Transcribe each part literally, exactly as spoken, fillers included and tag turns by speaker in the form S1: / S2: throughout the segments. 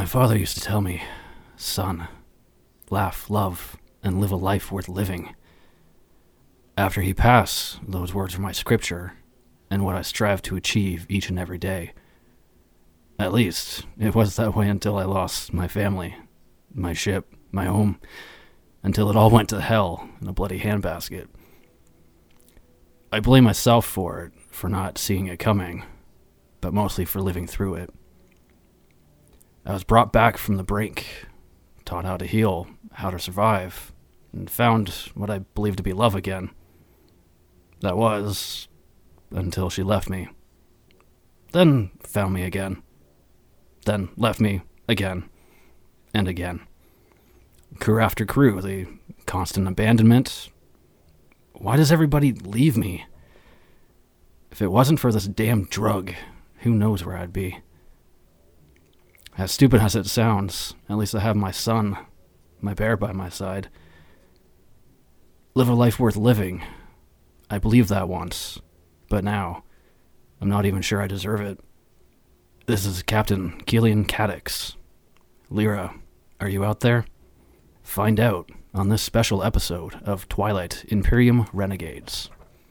S1: My father used to tell me, son, laugh, love, and live a life worth living. After he passed, those words were my scripture, and what I strive to achieve each and every day. At least, it was that way until I lost my family, my ship, my home, until it all went to hell in a bloody handbasket. I blame myself for it, for not seeing it coming, but mostly for living through it. I was brought back from the brink, taught how to heal, how to survive, and found what I believed to be love again. That was, until she left me. Then found me again. Then left me again, and again. Crew after crew, the constant abandonment. Why does everybody leave me? If it wasn't for this damn drug, who knows where I'd be? As stupid as it sounds, at least I have my son, my bear by my side. Live a life worth living. I believed that once, but now, I'm not even sure I deserve it. This is Captain Keelan Cadix. Lyra, are you out there? Find out on this special episode of Twilight Imperium Renegades.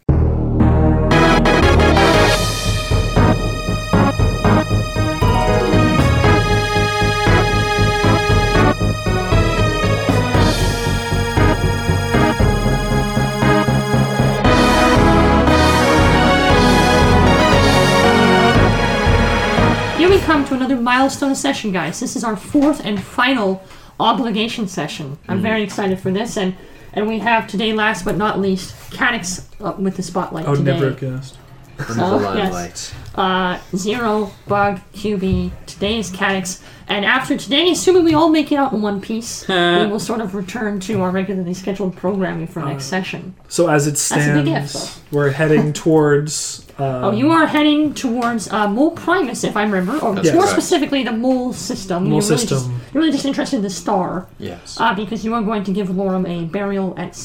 S2: Here we come to another milestone session, guys. This is our fourth and final obligation session. I'm mm. very excited for this, and and we have today, last but not least, Cadix up with the spotlight
S3: oh,
S2: today.
S3: never a guest.
S2: So, yes. Uh, Zero, Bug, Q B, today is Cadix, and after today, assuming we all make it out in one piece, we will sort of return to our regularly scheduled programming for uh, next session.
S3: So as it stands,
S2: That's a big if,
S3: we're heading towards... Um,
S2: oh, you are heading towards uh, Mole Primus, if I remember, or
S4: That's
S2: more
S4: correct.
S2: specifically the Mole System.
S3: Mole
S2: you're really
S3: System.
S2: Just, you're really just interested in the star.
S4: Yes.
S2: Uh, because you are going to give Lorem a burial at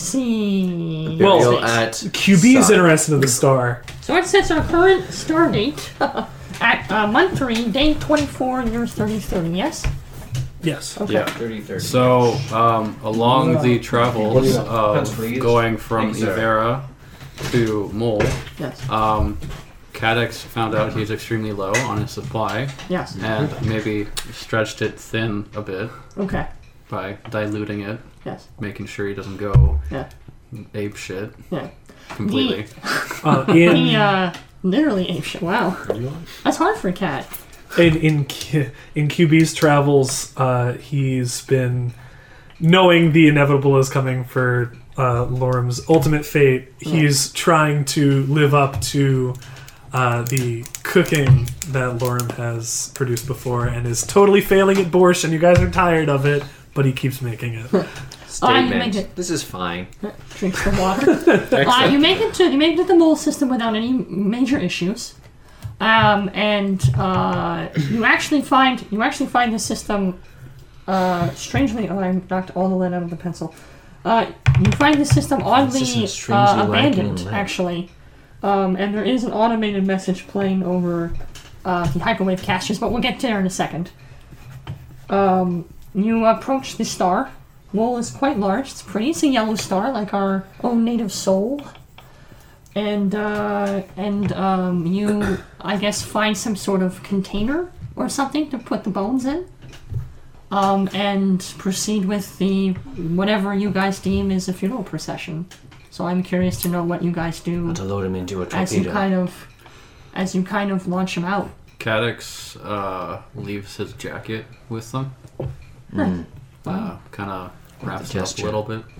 S2: sea.
S3: Well,
S4: Burial at
S3: Q B is
S4: Sun.
S3: interested in the star.
S2: So it sets our current star date at uh, month three, day twenty-four, year thirty thirty, yes?
S3: Yes.
S2: Okay.
S5: Yeah.
S4: thirty thirty.
S5: So, um, along the travels
S4: That's
S5: of
S4: please.
S5: going from
S4: Thanks, sir.
S5: Ivera to Mole,
S2: Yes.
S5: um, Cadix found out he's extremely low on his supply
S2: Yes.
S5: and maybe stretched it thin a bit
S2: Okay.
S5: by diluting it,
S2: Yes.
S5: making sure he doesn't go
S2: Yeah.
S5: ape shit
S2: Yeah.
S5: completely.
S3: Uh, in,
S2: He, uh, literally ate shit. Wow. That's hard for a cat.
S3: in in Q, in Q B's travels, uh, he's been knowing the inevitable is coming for uh, Lorem's ultimate fate. He's trying to live up to uh, the cooking that Lorem has produced before, and is totally failing at borscht. And you guys are tired of it, but he keeps making it.
S2: Ah, you make
S4: Statement.
S2: it.
S4: This is fine.
S2: Drinks the water. uh, you make it to you make it to the Mole System without any major issues, um, and uh, you actually find you actually find the system. Uh, strangely, oh, I knocked all the lead out of the pencil. Uh, you find the system oddly
S4: system's strangely
S2: uh,
S4: lacking in
S2: abandoned,
S4: lead.
S2: actually, um, and there is an automated message playing over uh, the hyperwave casters, but we'll get there in a second. Um, you approach the star. Mole is quite large. It's pretty. It's a yellow star, like our own native Sol. And uh, and um, you, I guess, find some sort of container or something to put the bones in. Um, and proceed with the whatever you guys deem is a funeral procession. So I'm curious to know what you guys do
S4: To load him into a
S2: as you
S4: torpedo.
S2: kind of as you kind of launch him out.
S5: Cadix uh, leaves his jacket with them,
S4: Mm.
S5: uh, kind of wraps it up a
S4: gesture.
S5: little bit.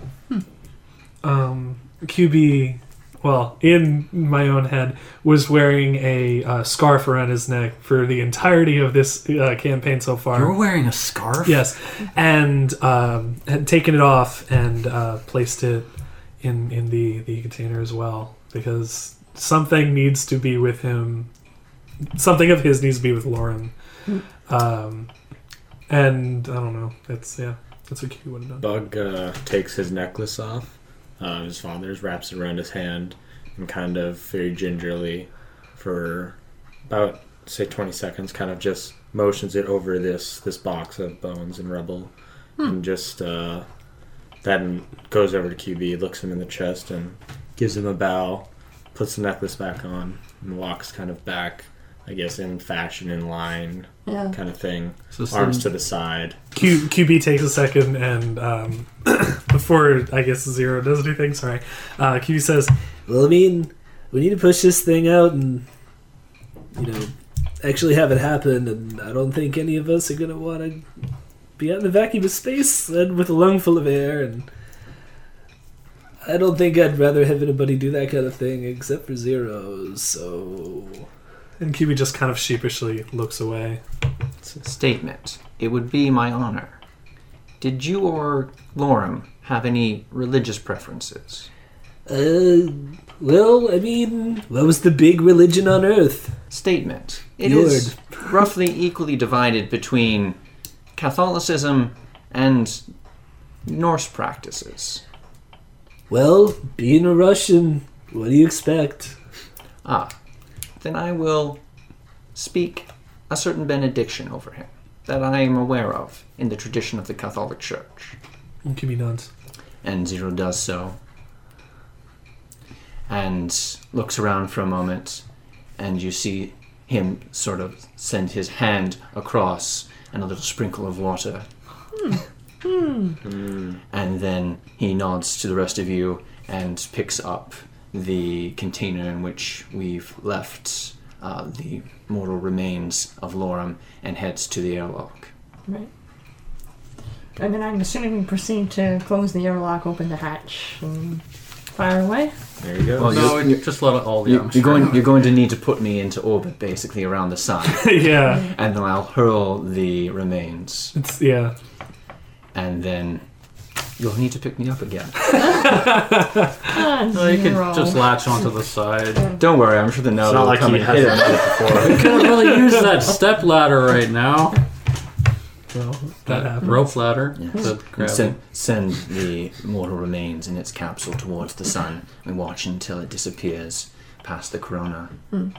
S3: Um, Q B, well, in my own head, was wearing a uh, scarf around his neck for the entirety of this uh, campaign so far.
S5: You're wearing a scarf?
S3: Yes, and um, had taken it off and uh, placed it in in the, the container as well, because something needs to be with him. Something of his needs to be with Lorem. Um, and I don't know. That's yeah. That's what Q would have done.
S6: Bug uh, takes his necklace off. Uh, his father's wraps it around his hand and kind of very gingerly, for about say twenty seconds, kind of just motions it over this this box of bones and rubble, and just uh, then goes over to Q B, looks him in the chest, and gives him a bow, puts the necklace back on, and walks kind of back, I guess, in fashion, in line,
S2: Yeah.
S6: kind of thing.
S5: So
S6: Arms
S5: some-
S6: to the side.
S3: Q, QB takes a second and um, before I guess Zero does anything, sorry, uh, Q B says,
S4: Well, I mean, we need to push this thing out and, you know, actually have it happen, and I don't think any of us are going to want to be out in the vacuum of space and with a lung full of air, and I don't think I'd rather have anybody do that kind of thing except for Zero, so...
S3: and Q B just kind of sheepishly looks away.
S7: Statement. It would be my honor. Did you or Lorem have any religious preferences?
S4: Uh, well, I mean, what was the big religion on Earth?
S7: Statement. It
S4: Yord.
S7: is roughly equally divided between Catholicism and Norse practices.
S4: Well, being a Russian, what do you expect?
S7: Ah, then I will speak a certain benediction over him that I am aware of in the tradition of the Catholic Church.
S3: And Q B nods.
S7: And Zero does so. And looks around for a moment, and you see him sort of send his hand across and a little sprinkle of water. And then he nods to the rest of you and picks up the container in which we've left uh, the mortal remains of Lorem and heads to the airlock.
S2: Right. And then I'm assuming we proceed to close the airlock, open the hatch, and fire away.
S6: There you go.
S7: Well,
S5: No,
S7: you-
S5: we just let it all the
S7: You, you're going. You're going to need to put me into orbit, basically around the sun,
S3: Yeah,
S7: and then I'll hurl the remains,
S3: it's, yeah.
S7: and then you'll need to pick me up again.
S2: Ah,
S5: No, you could
S2: zero.
S5: just latch onto the side.
S7: Don't worry, I'm sure the
S6: It's
S7: Nova
S6: not
S7: will
S6: like
S7: come
S6: he
S7: and hit
S6: hasn't
S7: him.
S6: done it before.
S5: Couldn't really use that step ladder right now.
S3: Well, that happens.
S5: Rope ladder.
S7: Yes.
S5: To
S7: And
S5: grab
S7: send,
S5: it.
S7: send the mortal remains in its capsule towards the sun and watch until it disappears past the corona.
S2: Hmm.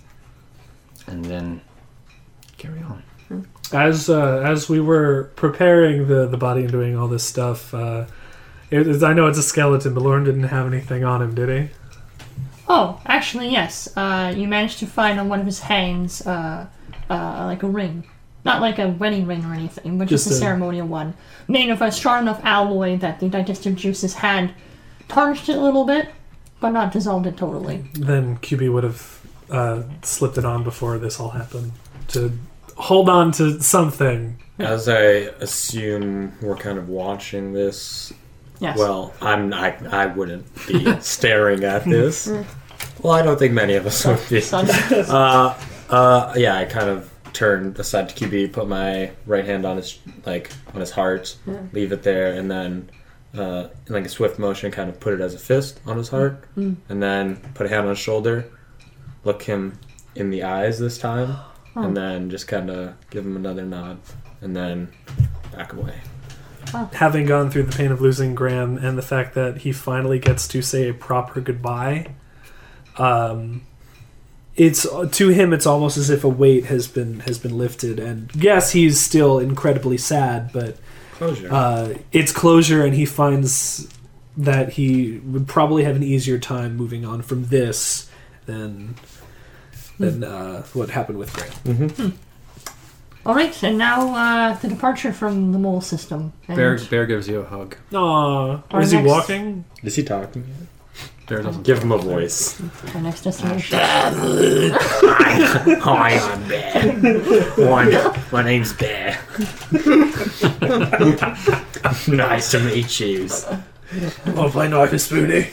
S7: And then carry on.
S3: As uh, as we were preparing the, the body and doing all this stuff, uh, it is, I know it's a skeleton, but Lauren didn't have anything on him, did he?
S2: Oh, actually, yes. Uh, you managed to find on one of his hands, uh, uh, like a ring. Not like a wedding ring or anything, but just,
S3: Just
S2: a
S3: a-
S2: ceremonial one. Made of a strong enough alloy that the digestive juices had tarnished it a little bit, but not dissolved it totally.
S3: Then Q B would have uh, slipped it on before this all happened to hold on to something.
S6: As I assume we're kind of watching this,
S2: Yes.
S6: well, I'm I, I wouldn't be staring at this. Well, I don't think many of us would be.
S2: Sun.
S6: Uh, uh, yeah, I kind of turn aside to Q B, put my right hand on his like on his heart,
S2: Yeah.
S6: leave it there, and then uh, in like a swift motion, kind of put it as a fist on his heart,
S2: Mm.
S6: and then put a hand on his shoulder, look him in the eyes this time,
S2: Oh.
S6: and then just kind of give him another nod, and then back away.
S3: Having gone through the pain of losing Graham and the fact that he finally gets to say a proper goodbye, um, it's to him it's almost as if a weight has been has been lifted. And yes, he's still incredibly sad, but
S6: Closure.
S3: uh, it's closure, and he finds that he would probably have an easier time moving on from this than than uh, what happened with Graham.
S6: mm-hmm.
S2: Alright, and now uh, the departure from the mole system. And
S5: Bear, Bear gives you a hug.
S3: Aw,
S2: Our
S3: is he
S2: next-
S3: walking?
S6: Is he talking?
S5: Bear doesn't
S6: Give him a voice.
S2: our next destination.
S6: Hi, I'm Bear. My, my name's Bear. Nice to meet you.
S3: I'll play knife and spoony.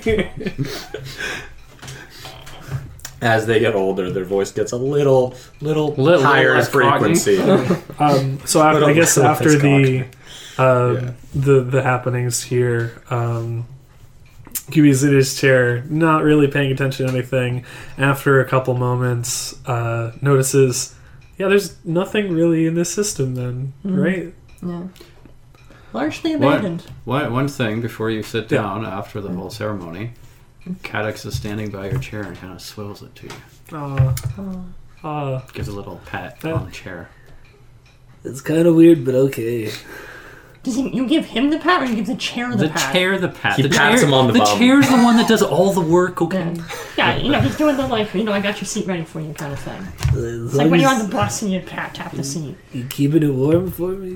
S6: As they get older, their voice gets a little, little,
S5: Little
S6: higher in
S5: less cocky.
S6: frequency.
S3: Um, so after, I guess
S6: Little
S3: after
S6: less
S3: the uh,
S6: Yeah.
S3: the the happenings here, um, Q B's in his chair, not really paying attention to anything. After a couple moments, uh, notices, yeah, there's nothing really in this system. Then,
S2: Mhm.
S3: right?
S2: Yeah. Largely
S5: What?
S2: abandoned.
S5: One, one thing before you sit
S3: Yeah.
S5: down after the whole ceremony, Cadix is standing by your chair and kind of swills it to you.
S3: Uh,
S2: Oh.
S3: Uh,
S5: Gives a little pat
S3: Uh,
S5: on the chair.
S4: It's kind of weird, but okay.
S2: Does he, you give him the pat, or you give the chair the,
S5: The
S2: pat?
S5: chair, the pat.
S6: He
S5: the
S6: pats
S5: chair,
S6: him on the bum.
S5: chair's the one that does all the work, okay?
S2: Yeah. yeah, you know, he's doing the like, you know, I got your seat ready for you kind of thing.
S4: As
S2: It's like
S4: long
S2: when you're
S4: as
S2: on the bus and you pat tap the seat.
S4: you keeping it warm for me.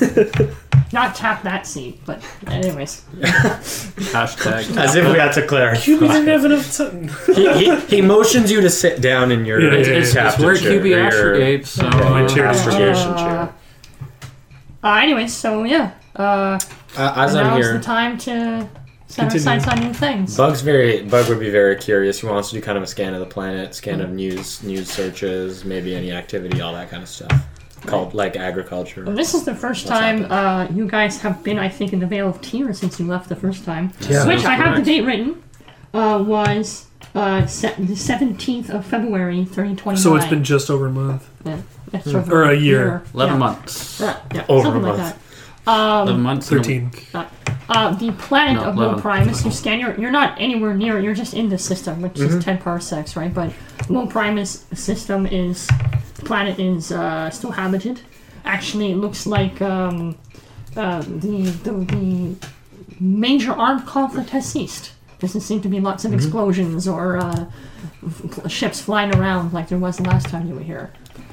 S2: Not tap that seat, but anyways.
S5: Hashtag.
S6: As if we had to clarify.
S3: Q B didn't have enough time.
S6: he, he, he motions you to sit down in your
S3: Yeah, yeah,
S5: It's,
S3: yeah.
S5: it's, it's
S6: captain
S5: where
S6: chair,
S5: Q B
S6: or your-
S5: astrogate, so...
S3: My
S5: uh,
S3: chair.
S6: astrogation
S2: Uh,
S6: chair.
S2: Uh, anyways, so yeah. Uh,
S6: Uh, as I'm
S2: now's
S6: here,
S2: the time to set our
S3: Continue.
S2: sights on new things.
S6: Bug's very Bug would be very curious. He wants to do kind of a scan of the planet, scan of news, news searches, maybe any activity, all that kind of stuff. Called like agriculture.
S2: Well, this is the first
S6: What's
S2: time
S6: happened?
S2: uh, you guys have been, I think, in the Vale of Tear since you left the first time.
S6: Yeah.
S2: Which
S5: That's
S2: I have the
S5: correct.
S2: date written. Uh, was uh, se- the seventeenth of February, thirty twenty-nine.
S3: So it's been just over a month.
S2: Yeah, yeah, sort of
S3: Or a year.
S5: eleven
S2: yeah.
S5: months.
S2: Yeah, yeah,
S6: Over
S2: something
S6: a
S2: like
S6: month.
S2: that. Um,
S5: eleven months. and a-
S3: Thirteen.
S2: Uh, the planet
S5: No,
S2: of Will
S5: eleven.
S2: Primus, you scan, you're, you're not anywhere near it, you're just in the system, which
S6: Mm-hmm.
S2: is ten parsecs, right? But Will Primus system is, the planet is uh, still habited. Actually, it looks like um, uh, the, the, the major armed conflict has ceased. Doesn't seem to be lots of
S6: Mm-hmm.
S2: explosions or uh, f- ships flying around like there was the last time you were here.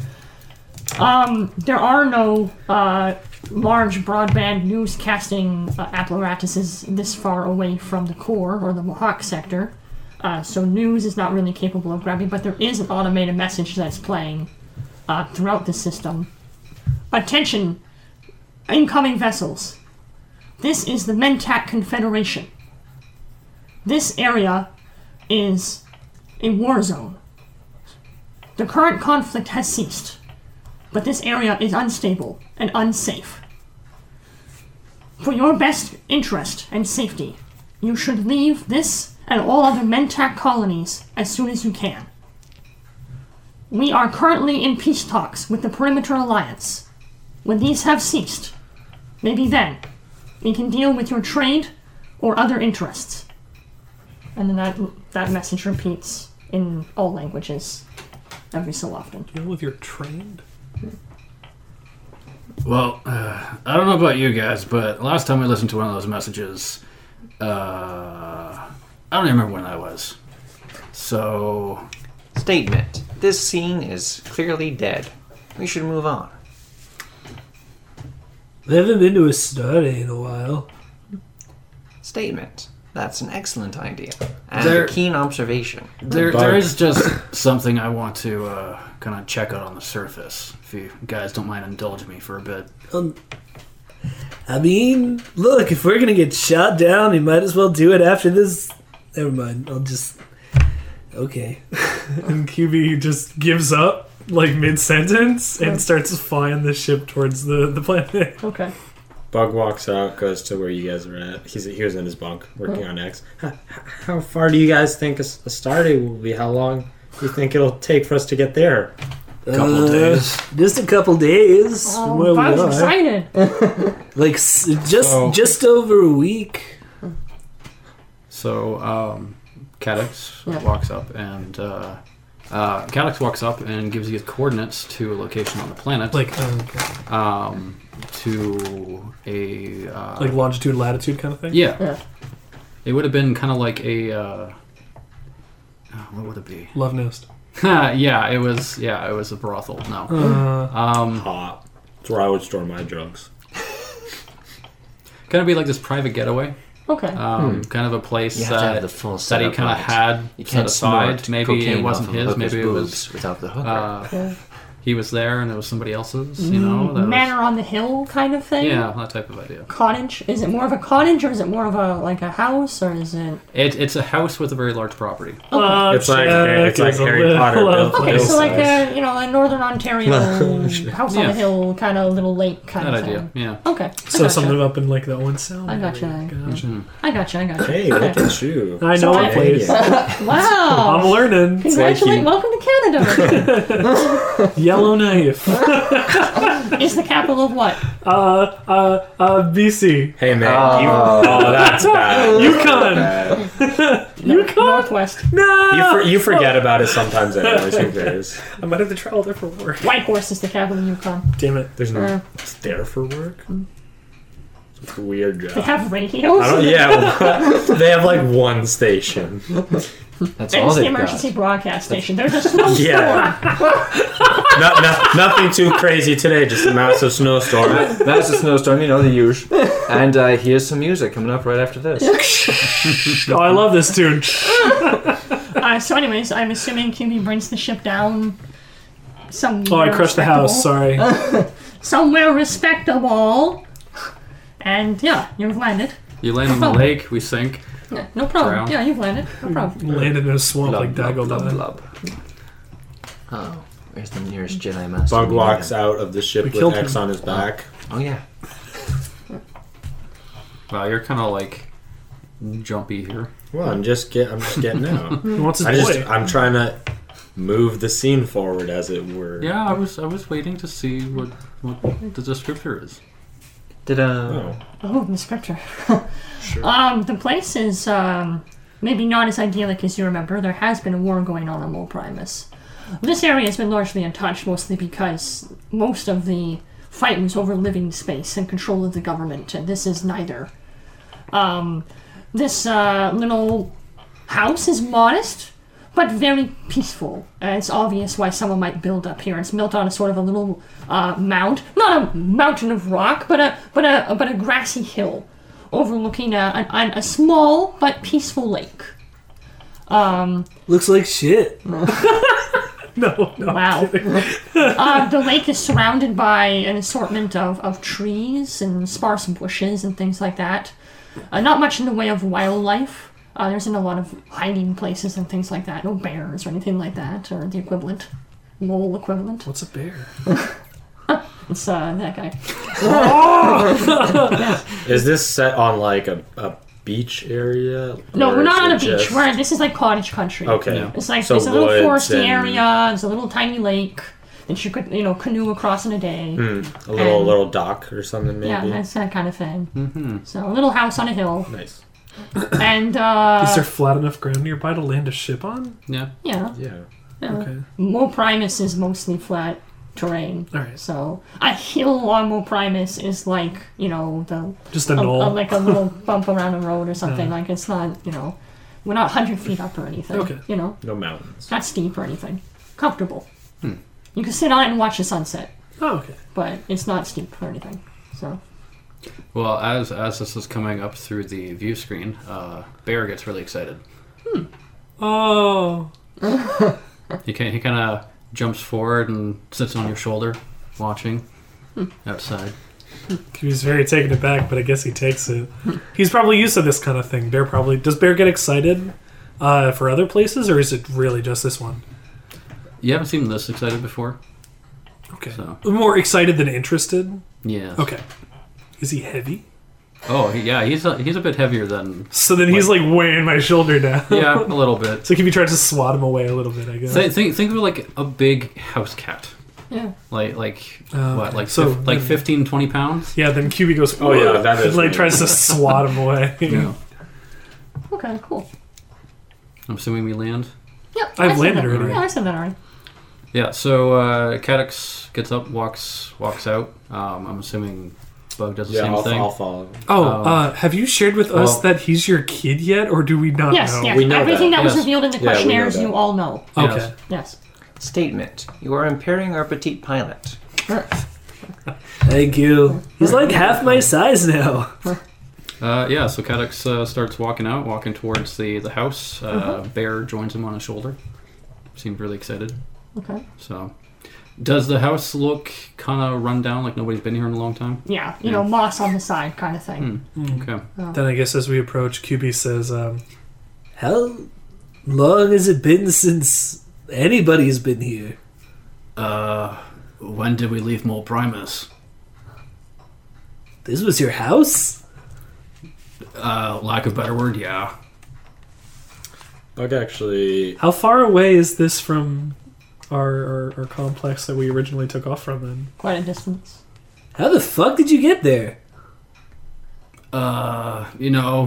S2: Um, there are no uh, large broadband newscasting uh, apparatuses this far away from the core or the Mohawk sector, uh, so news is not really capable of grabbing, but there is an automated message that's playing uh, throughout the system. Attention, incoming vessels. This is the Mentak Confederation. This area is a war zone. The current conflict has ceased. But this area is unstable and unsafe. For your best interest and safety, you should leave this and all other Mentak colonies as soon as you can. We are currently in peace talks with the Perimeter Alliance. When these have ceased, maybe then, we can deal with your trade or other interests. And then that, that message repeats in all languages every so often.
S3: You know, if you're trained.
S1: Well, uh, I don't know about you guys, but last time I listened to one of those messages, uh, I don't even remember when that was. So,
S7: Statement. This scene is clearly dead. We should move on.
S4: We haven't been to a study in a while.
S7: Statement. That's an excellent idea. And
S1: There-
S7: a keen observation.
S1: there,
S6: Bug.
S1: there is just something I want to uh, kind of check out on the surface, if you guys don't mind indulging me for a bit.
S4: Um, I mean, look, if we're gonna get shot down, we might as well do it after this. Never mind. I'll just. Okay.
S3: And Q B just gives up, like mid sentence, and starts flying the ship towards the, the planet.
S2: Okay.
S6: Bug walks out, goes to where you guys are at. He's he was in his bunk working on X. How, how far do you guys think a, a star day will be? How long do you think it'll take for us to get there?
S1: Couple
S4: Uh,
S1: days.
S4: Just a couple days from where
S2: Oh,
S4: we
S2: I was
S4: are.
S2: excited.
S4: Like s- just
S5: So-
S4: just over a week.
S5: So, um, Cadix
S2: Yeah.
S5: walks up and, uh, uh, Cadix walks up and gives you coordinates to a location on the planet.
S3: Like, uh, okay.
S5: um, to a, uh,
S3: like longitude, latitude kind of thing?
S5: yeah.
S2: Yeah.
S5: It would have been kind of like a, uh, oh, what would it be?
S3: Love Nest.
S5: yeah, it was, yeah, it was a brothel. No.
S3: Uh,
S5: Um,
S6: Hot. That's where I would store my drugs.
S5: kind of be like this private getaway.
S2: Okay.
S5: Um, kind of a place
S7: You have to have
S5: that,
S7: the full
S5: that he
S7: setup
S5: kind of
S7: right.
S5: had
S7: You
S5: set
S7: can't
S5: aside.
S7: snort
S5: Maybe it
S7: cocaine
S5: wasn't
S7: off of
S5: his.
S7: hooker's
S5: Maybe it was.
S7: boobs without the hooker.
S5: Uh,
S2: Yeah.
S5: he was there and it was somebody else's. You know. that was-
S2: Manor on the hill kind of thing?
S5: yeah, that type of idea.
S2: Cottage? Is it more of a cottage or is it more of a like a house or is it
S5: It, it's a house with a very large property.
S3: uh,
S6: It's like-
S3: check
S6: it's like
S3: is a
S6: Harry
S3: little
S6: Potter built-
S3: up.
S2: Okay, so like
S6: Hillside.
S2: a you know a northern Ontario house on
S5: Yeah.
S2: the hill kind of little lake kind
S5: That
S2: of
S5: idea.
S2: thing.
S5: Yeah.
S2: Okay. I
S3: So
S2: gotcha.
S3: something up in like the Owen Sound.
S2: I gotcha.
S3: area. Gotcha.
S5: Mm.
S2: I gotcha. I gotcha.
S6: Hey, look at you.
S3: I
S2: So
S3: know
S2: I-
S3: a place.
S2: Wow.
S3: I'm learning.
S2: Congratulations.
S6: you.
S2: Welcome to Canada.
S3: Yellow Knife.
S2: Is the capital of what?
S3: Uh, uh, uh, B C.
S6: Hey man, you, oh that's bad.
S3: Yukon.
S6: Bad.
S2: No, northwest.
S3: No!
S6: You, for, you forget about it sometimes anyways. Who cares?
S3: I might have to travel there for work.
S2: Whitehorse is the capital of Yukon.
S3: Damn it.
S6: There's no.
S2: Uh,
S6: It's there for work? It's a weird job.
S2: they have radios.
S6: I don't, yeah, they have like one station.
S7: That's
S2: And
S7: all
S2: it's the
S7: they've
S2: emergency
S7: got.
S2: broadcast station. There's a snowstorm.
S6: Yeah. no, no, nothing too crazy today, just a massive snowstorm.
S7: That's a snowstorm, you know, the usual. And uh, here's some music coming up right after this.
S3: Oh, I love this tune.
S2: Uh, so, anyways, I'm assuming Q B brings the ship down somewhere.
S3: Oh, I crushed the house. Sorry.
S2: Somewhere respectable. And yeah, you've landed.
S5: You land in the lake, we sink.
S2: Yeah, no problem.
S5: Drown.
S2: Yeah, you've landed. No problem.
S3: Landed in a swamp
S7: Blub,
S3: like
S7: blub,
S3: Daggle
S7: blub,
S3: died.
S7: blub. Oh, where's the nearest Jedi Master?
S6: Bug
S7: we
S6: walks
S7: need?
S6: out of the ship
S3: We
S6: with
S3: killed
S6: X
S3: him.
S6: on his back.
S7: Oh, yeah.
S5: Wow, you're kind of like jumpy here.
S6: Well, I'm just get. I'm just getting out.
S3: He wants his
S6: I
S3: boy.
S6: just. I'm trying to move the scene forward, as it were.
S5: Yeah, I was I was waiting to see what what the descriptor is.
S7: Did, uh...
S6: Oh.
S2: Oh, the scripture.
S6: Sure.
S2: Um, the place is um, maybe not as idyllic as you remember. There has been a war going on on Mol Primus. This area has been largely untouched, mostly because most of the fight was over living space and control of the government, and this is neither. Um, this uh, little house is modest, but very peaceful. Uh, it's obvious why someone might build up here. It's built on a sort of a little uh, mound, not a mountain of rock, but a but a but a grassy hill overlooking a, a, a small but peaceful lake. Um,
S4: Looks like shit.
S3: No, no.
S2: wow. uh, the lake is surrounded by an assortment of, of trees and sparse bushes and things like that. Uh, not much in the way of wildlife. Uh, there isn't a lot of hiding places and things like that. No bears or anything like that, or the equivalent. Mole equivalent.
S3: What's a bear?
S2: It's uh, that guy.
S6: Is this set on like a, a beach area?
S2: No,
S6: Or
S2: we're not
S6: is
S2: on a
S6: it
S2: beach.
S6: just-
S2: We're, this is like cottage country.
S6: Okay.
S5: Yeah.
S2: It's like
S6: So
S2: there's a little
S6: woods
S2: foresty
S6: and-
S2: area. There's a little tiny lake that you could, you know, canoe across in a day.
S6: Hmm, a little
S2: And-
S6: little dock or something maybe.
S2: Yeah, that's that kind of thing.
S5: Mm-hmm.
S2: So a little house on a hill,
S6: Nice.
S2: and uh,
S3: Is there flat enough ground nearby to land a ship on?
S5: Yeah.
S2: yeah,
S6: Yeah.
S2: yeah.
S3: Okay.
S2: Mol Primus is mostly flat terrain.
S3: All right.
S2: So a hill on Mol Primus is like, you know, the
S3: Just a
S2: a,
S3: knoll.
S2: a- like a little bump around a road or something.
S3: Yeah.
S2: Like it's not, you know, we're not one hundred feet up or anything.
S3: Okay.
S2: You know,
S6: No mountains.
S2: not steep or anything. Comfortable.
S5: Hmm.
S2: You can sit on it and watch the sunset,
S3: Oh, okay.
S2: but it's not steep or anything. So
S5: Well, as as this is coming up through the view screen, uh, Bear gets really excited.
S3: Oh.
S5: He can, he kind of jumps forward and sits on your shoulder, watching outside.
S3: He was very taken aback, but I guess he takes it. He's probably used to this kind of thing. Bear probably does. Bear get excited uh, for other places, or is it really just this one?
S5: You haven't seen this excited before,
S3: Okay.
S5: so
S3: More excited than interested.
S5: yeah.
S3: Okay. Is he heavy?
S5: Oh, he, yeah, he's a, he's a bit heavier than
S3: So then he's like weighing my shoulder down.
S5: yeah, a little bit.
S3: It's like if you tried to swat him away a little bit, I guess.
S5: Think think, think of it like a big house cat,
S2: yeah.
S5: like like
S3: Oh,
S5: what,
S3: okay.
S5: like
S3: So
S5: fif- like
S3: then-
S5: fifteen, twenty pounds.
S3: Yeah, then Q B goes.
S6: Oh, yeah, that is
S3: and, like
S6: weird.
S3: tries to swat him away.
S5: Yeah.
S2: Okay, cool.
S5: I'm assuming we land.
S2: Yep.
S3: I've
S2: I said
S3: landed
S2: that.
S3: already.
S2: Yeah, I said that already.
S5: Yeah. So uh, Cadix gets up, walks walks out. Um, I'm assuming Bug does the
S6: Yeah,
S5: same
S6: I'll,
S5: thing.
S6: I'll follow.
S3: Oh,
S5: Um,
S3: uh, have you shared with us
S5: well-
S3: that he's your kid yet, or do we not
S2: Yes,
S3: know?
S2: yes.
S6: We know
S2: Everything
S6: that.
S2: that, was
S5: Yes.
S2: revealed in the
S6: Yeah, we know
S2: questionnaires,
S6: that.
S2: you all know.
S3: Okay.
S5: Yes.
S2: Yes.
S7: Statement. You are impairing our petite pilot.
S4: Thank you. He's like half my size now.
S5: Uh, yeah. So Cadix uh, starts walking out, walking towards the the house. Uh, Bear joins him on his shoulder. Seemed really excited.
S2: Okay.
S5: So, does the house look kind of run down, like nobody's been here in a long time?
S2: Yeah, you know, moss on the side kind of thing.
S3: Mm.
S5: Okay.
S3: Then I guess as we approach, Q B says, um,
S4: How long has it been since anybody's been here?
S1: Uh, when did we leave Mol Primus?
S4: This was your house?
S1: Uh, lack of better word, yeah.
S6: Bug actually.
S3: how far away is this from our, our, our complex that we originally took off from then?
S2: Quite a distance.
S4: How the fuck did you get there?
S1: Uh, you know,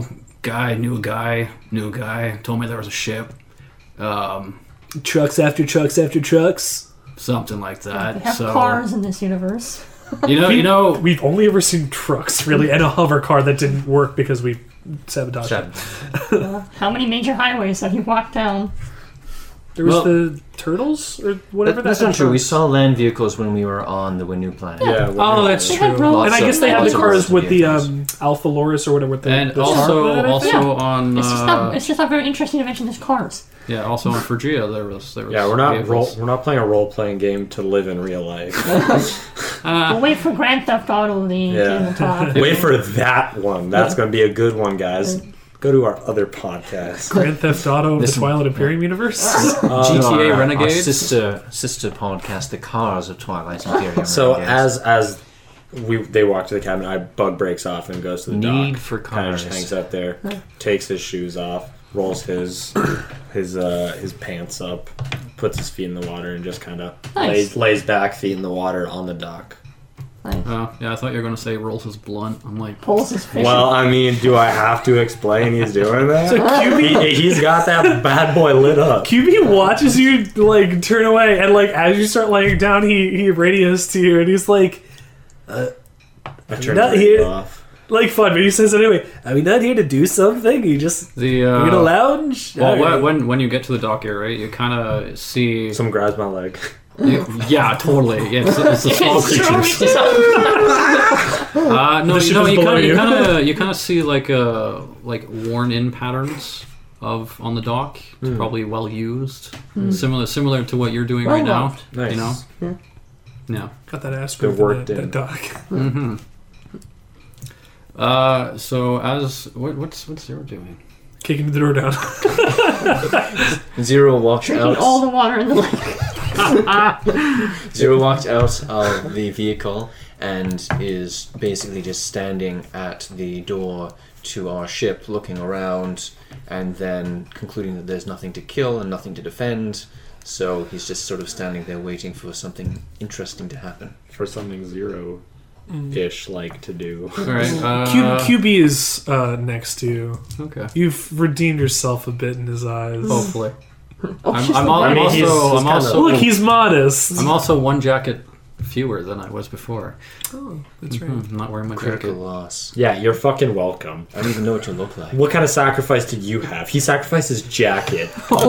S1: guy, new guy, new guy. Told me there was a ship. Um,
S4: Trucks after trucks after trucks.
S1: something like that.
S2: They have
S1: so
S2: cars in this universe.
S1: you know, you know,
S3: We've only ever seen trucks, really, and a hover car that didn't work because we sabotaged it.
S2: Uh, how many major highways have you walked down?
S3: There was
S1: Well-
S3: the turtles or whatever.
S7: That, that's
S3: that
S7: not true. We
S3: trucks.
S7: saw land vehicles when we were on the Winu planet.
S6: Yeah.
S3: Oh, that's
S2: They
S3: true.
S2: had roads.
S3: And I guess they had
S7: Lots
S3: the
S7: of
S3: cars
S7: roads
S3: with
S7: and
S3: the
S7: vehicles.
S3: um, Alpha Loris or whatever. With the,
S1: and
S3: the
S1: also,
S3: shark.
S1: also
S2: Yeah.
S1: on,
S2: It's just not.
S1: uh,
S2: It's just not very interesting to mention there's cars.
S1: yeah, also on Phrygia there was, there was.
S6: Yeah, we're not role,
S1: vehicles.
S6: we're not playing a role playing game to live in real life.
S1: Uh,
S2: We'll wait for Grand Theft Auto, the
S6: Yeah.
S2: tabletop.
S6: Wait for that one. That's going to be a good one, guys. Go to our other podcast.
S3: Grand Theft Auto, the
S7: Listen,
S3: Twilight Imperium universe.
S6: Uh,
S1: G T A
S7: Our- our
S1: Renegades?
S7: sister sister podcast, The Cars of Twilight Imperium.
S6: So
S7: Renegades.
S6: as as we they walk to the cabin, I bug breaks off and goes to the
S7: Need
S6: dock.
S7: for
S6: Kind of
S7: cars.
S6: just hangs out there, takes his shoes off, rolls his his uh, his pants up, puts his feet in the water, and just kind of
S2: Nice.
S6: lays lays back, feet in the water on the dock.
S1: oh, yeah, I thought you were going to say rolls his blunt. I'm like,
S2: Pulls his fish.
S6: Well, I mean, do I have to explain he's doing that?
S3: So Q B,
S6: he, he's got that bad boy lit up.
S3: Q B watches you like turn away, and like as you start laying down, he he radios to you, and he's like,
S6: I turned
S4: Not
S6: the
S4: here.
S6: radio off.
S4: Like fun, but he says it anyway. Are we not here to do something? You just
S1: the, uh,
S4: you're gonna lounge?
S1: well,
S4: Alright.
S1: when, when when you get to the dock area, you kind of see.
S6: Some grabs my leg.
S1: you- yeah, totally. Yeah, it's, it's the small
S2: It's true,
S1: creatures.
S2: it's just-
S1: Uh, no,
S3: The
S1: you
S3: ship
S1: know,
S3: is
S1: you
S3: below
S1: kind of,
S3: you.
S1: you kind of, you kind of see like uh, like worn-in patterns of on the dock. It's
S6: Hmm.
S1: probably well used, similar similar to what you're doing
S2: Well
S1: right now.
S2: loved.
S6: Nice.
S1: You know, yeah.
S3: got that ass
S6: They're
S3: move in
S6: worked
S3: that,
S6: in.
S3: that dock.
S1: Mm-hmm. Uh, so as what, what's what's Zero doing?
S3: Kicking the door down.
S7: Zero walks
S2: Drinking
S7: out.
S2: all the water in the lake.
S7: Zero walked out of the vehicle and is basically just standing at the door to our ship, looking around, and then concluding that there's nothing to kill and nothing to defend. So he's just sort of standing there waiting for something interesting to happen.
S6: For something zero-ish like to do.
S1: All right. Uh,
S3: Q, QB is uh, next to you.
S1: Okay.
S3: You've redeemed yourself a bit in his eyes.
S1: Hopefully.
S2: Oh,
S1: I'm,
S2: she's
S1: I'm,
S2: the
S1: al-
S6: I
S1: I'm
S6: mean,
S1: also
S6: he's- he's
S1: I'm
S6: kinda-
S1: also
S3: Look, he's modest.
S1: I'm also one jacket fewer than I was before.
S3: Oh, that's right.
S1: Mhm, I'm not wearing my
S7: Critical
S1: jacket.
S7: loss.
S6: Yeah, you're fucking welcome.
S7: I don't even know what you look like.
S6: What kind of sacrifice did you have? He sacrificed his jacket.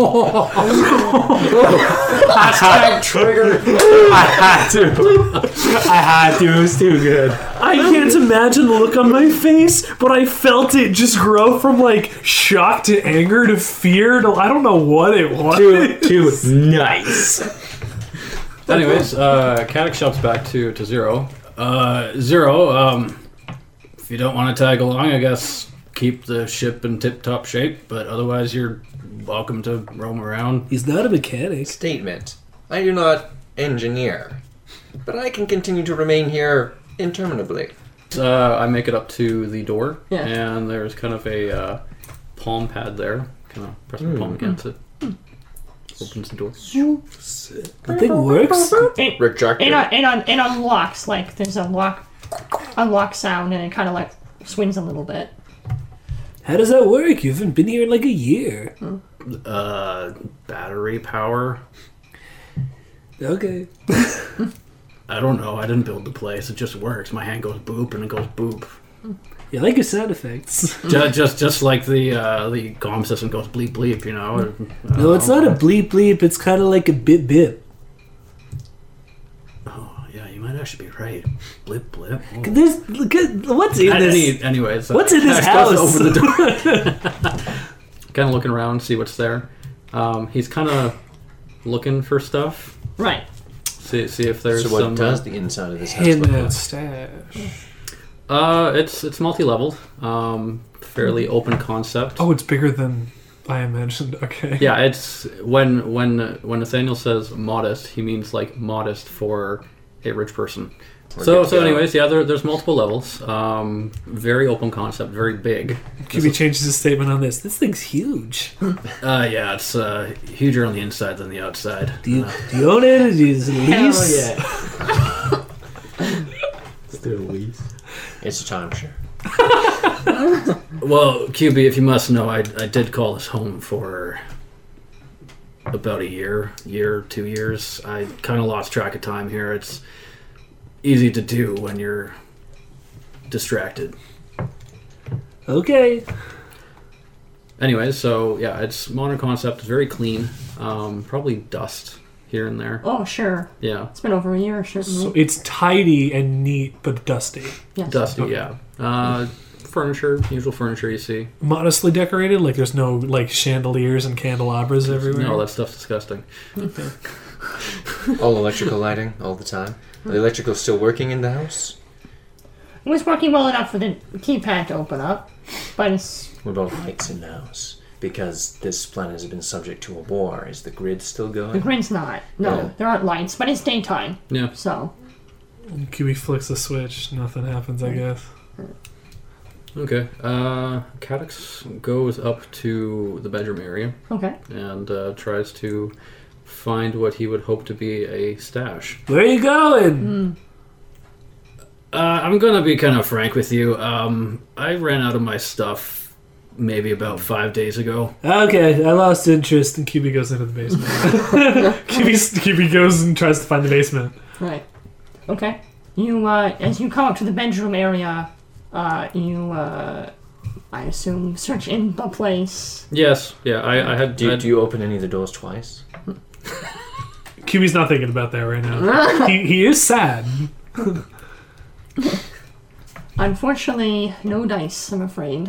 S1: Hashtag trigger.
S6: I had to. I had to. It was too good.
S3: I can't imagine the look on my face, but I felt it just grow from like shock to anger to fear to I don't know what it was.
S6: Too, too nice.
S1: Anyways, uh, Caddock shouts back to, to Zero. Uh, Zero, um, if you don't want to tag along, I guess keep the ship in tip-top shape, but otherwise you're welcome to roam around.
S4: He's not a mechanic.
S7: Statement. I do not engineer, but I can continue to remain here interminably.
S1: Uh, I make it up to the door,
S2: Yeah.
S1: and there's kind of a uh, palm pad there. Kind of press my palm against it. Opens the door.
S4: The thing works.
S2: It,
S7: Rejected.
S2: it, un- it, un- it unlocks, like, there's a lock, unlock sound, and it kind of, like, swings a little bit.
S4: How does that work? You haven't been here in like a year.
S1: Uh, battery power.
S4: Okay.
S1: I don't know. I didn't build the place. It just works. My hand goes boop, and it goes boop.
S4: You like your sound effects.
S1: just, just, just like the uh, the comm system goes bleep bleep. You know.
S4: No, it's not a bleep bleep. It's kind of like a bip bip.
S1: Oh yeah, you might actually be right. Blip blip. Oh.
S4: There's look at what's in
S1: Any,
S4: this.
S1: anyways,
S4: What's in this
S1: Cash goes
S4: house?
S1: Over the door. Kind of looking around, see what's there. Um, he's kind of looking for stuff.
S2: Right.
S1: See, see if there's
S7: So what
S1: some.
S7: does the inside of this house
S3: In
S7: look
S3: that
S7: like?
S3: stash.
S1: Uh, it's it's multi-leveled. Um, fairly open concept.
S3: Oh, it's bigger than I imagined. Okay.
S1: Yeah, it's when when when Nathaniel says modest, he means like modest for a rich person.
S7: We're
S1: So
S7: good to
S1: so
S7: go.
S1: anyways, yeah, there, there's multiple levels. Um, very open concept, very big.
S3: Q B changes his statement on this.
S4: This thing's huge.
S1: Uh, yeah, it's uh, huger on the inside than the outside.
S4: Do you
S1: Uh,
S4: do you own it? Or do you just lease?
S2: Hell
S6: Let's do a lease.
S7: It's a timeshare.
S1: Well, Q B, if you must know, I, I did call this home for about a year, year, two years. I kind of lost track of time here. It's easy to do when you're distracted.
S4: Okay.
S1: Anyway, so yeah, it's modern concept. It's very clean. Um, probably dust here and there.
S2: Oh, sure.
S1: Yeah,
S2: It's been over a year, certainly.
S3: So it's tidy and neat, but dusty.
S2: Yes.
S1: dusty.
S3: Okay.
S1: Yeah. Uh, furniture, usual furniture you see.
S3: Modestly decorated, like there's no like chandeliers and candelabras everywhere.
S1: No, that stuff's disgusting.
S7: All electrical lighting all the time. The electrical's still working in the house?
S2: It was working well enough for the keypad to open up, but it's...
S7: What about lights in the house? Because this planet has been subject to a war. Is the grid still
S2: The
S7: going?
S2: grid's not. No,
S7: Yeah.
S2: there aren't lights, but it's daytime,
S1: Yeah.
S2: so...
S3: Q B flicks a switch, nothing happens, I guess.
S1: Okay. Uh, Cadix goes up to the bedroom area
S2: Okay.
S1: and uh, tries to find what he would hope to be a stash.
S4: Where are you going?
S2: Mm.
S1: Uh, I'm gonna be kind of frank with you. Um, I ran out of my stuff maybe about five days ago.
S4: Okay, I lost interest.
S3: And Q B goes into the basement. Q B, Q B goes and tries to find the basement.
S2: Right. Okay. You, uh, as you come up to the bedroom area, uh, you, uh, I assume, search in the place.
S1: Yes. Yeah. I, I had.
S7: Do you,
S1: I'd-
S7: do you open any of the doors twice?
S3: Q B's not thinking about that right now. he, he is sad.
S2: Unfortunately, no dice, I'm afraid.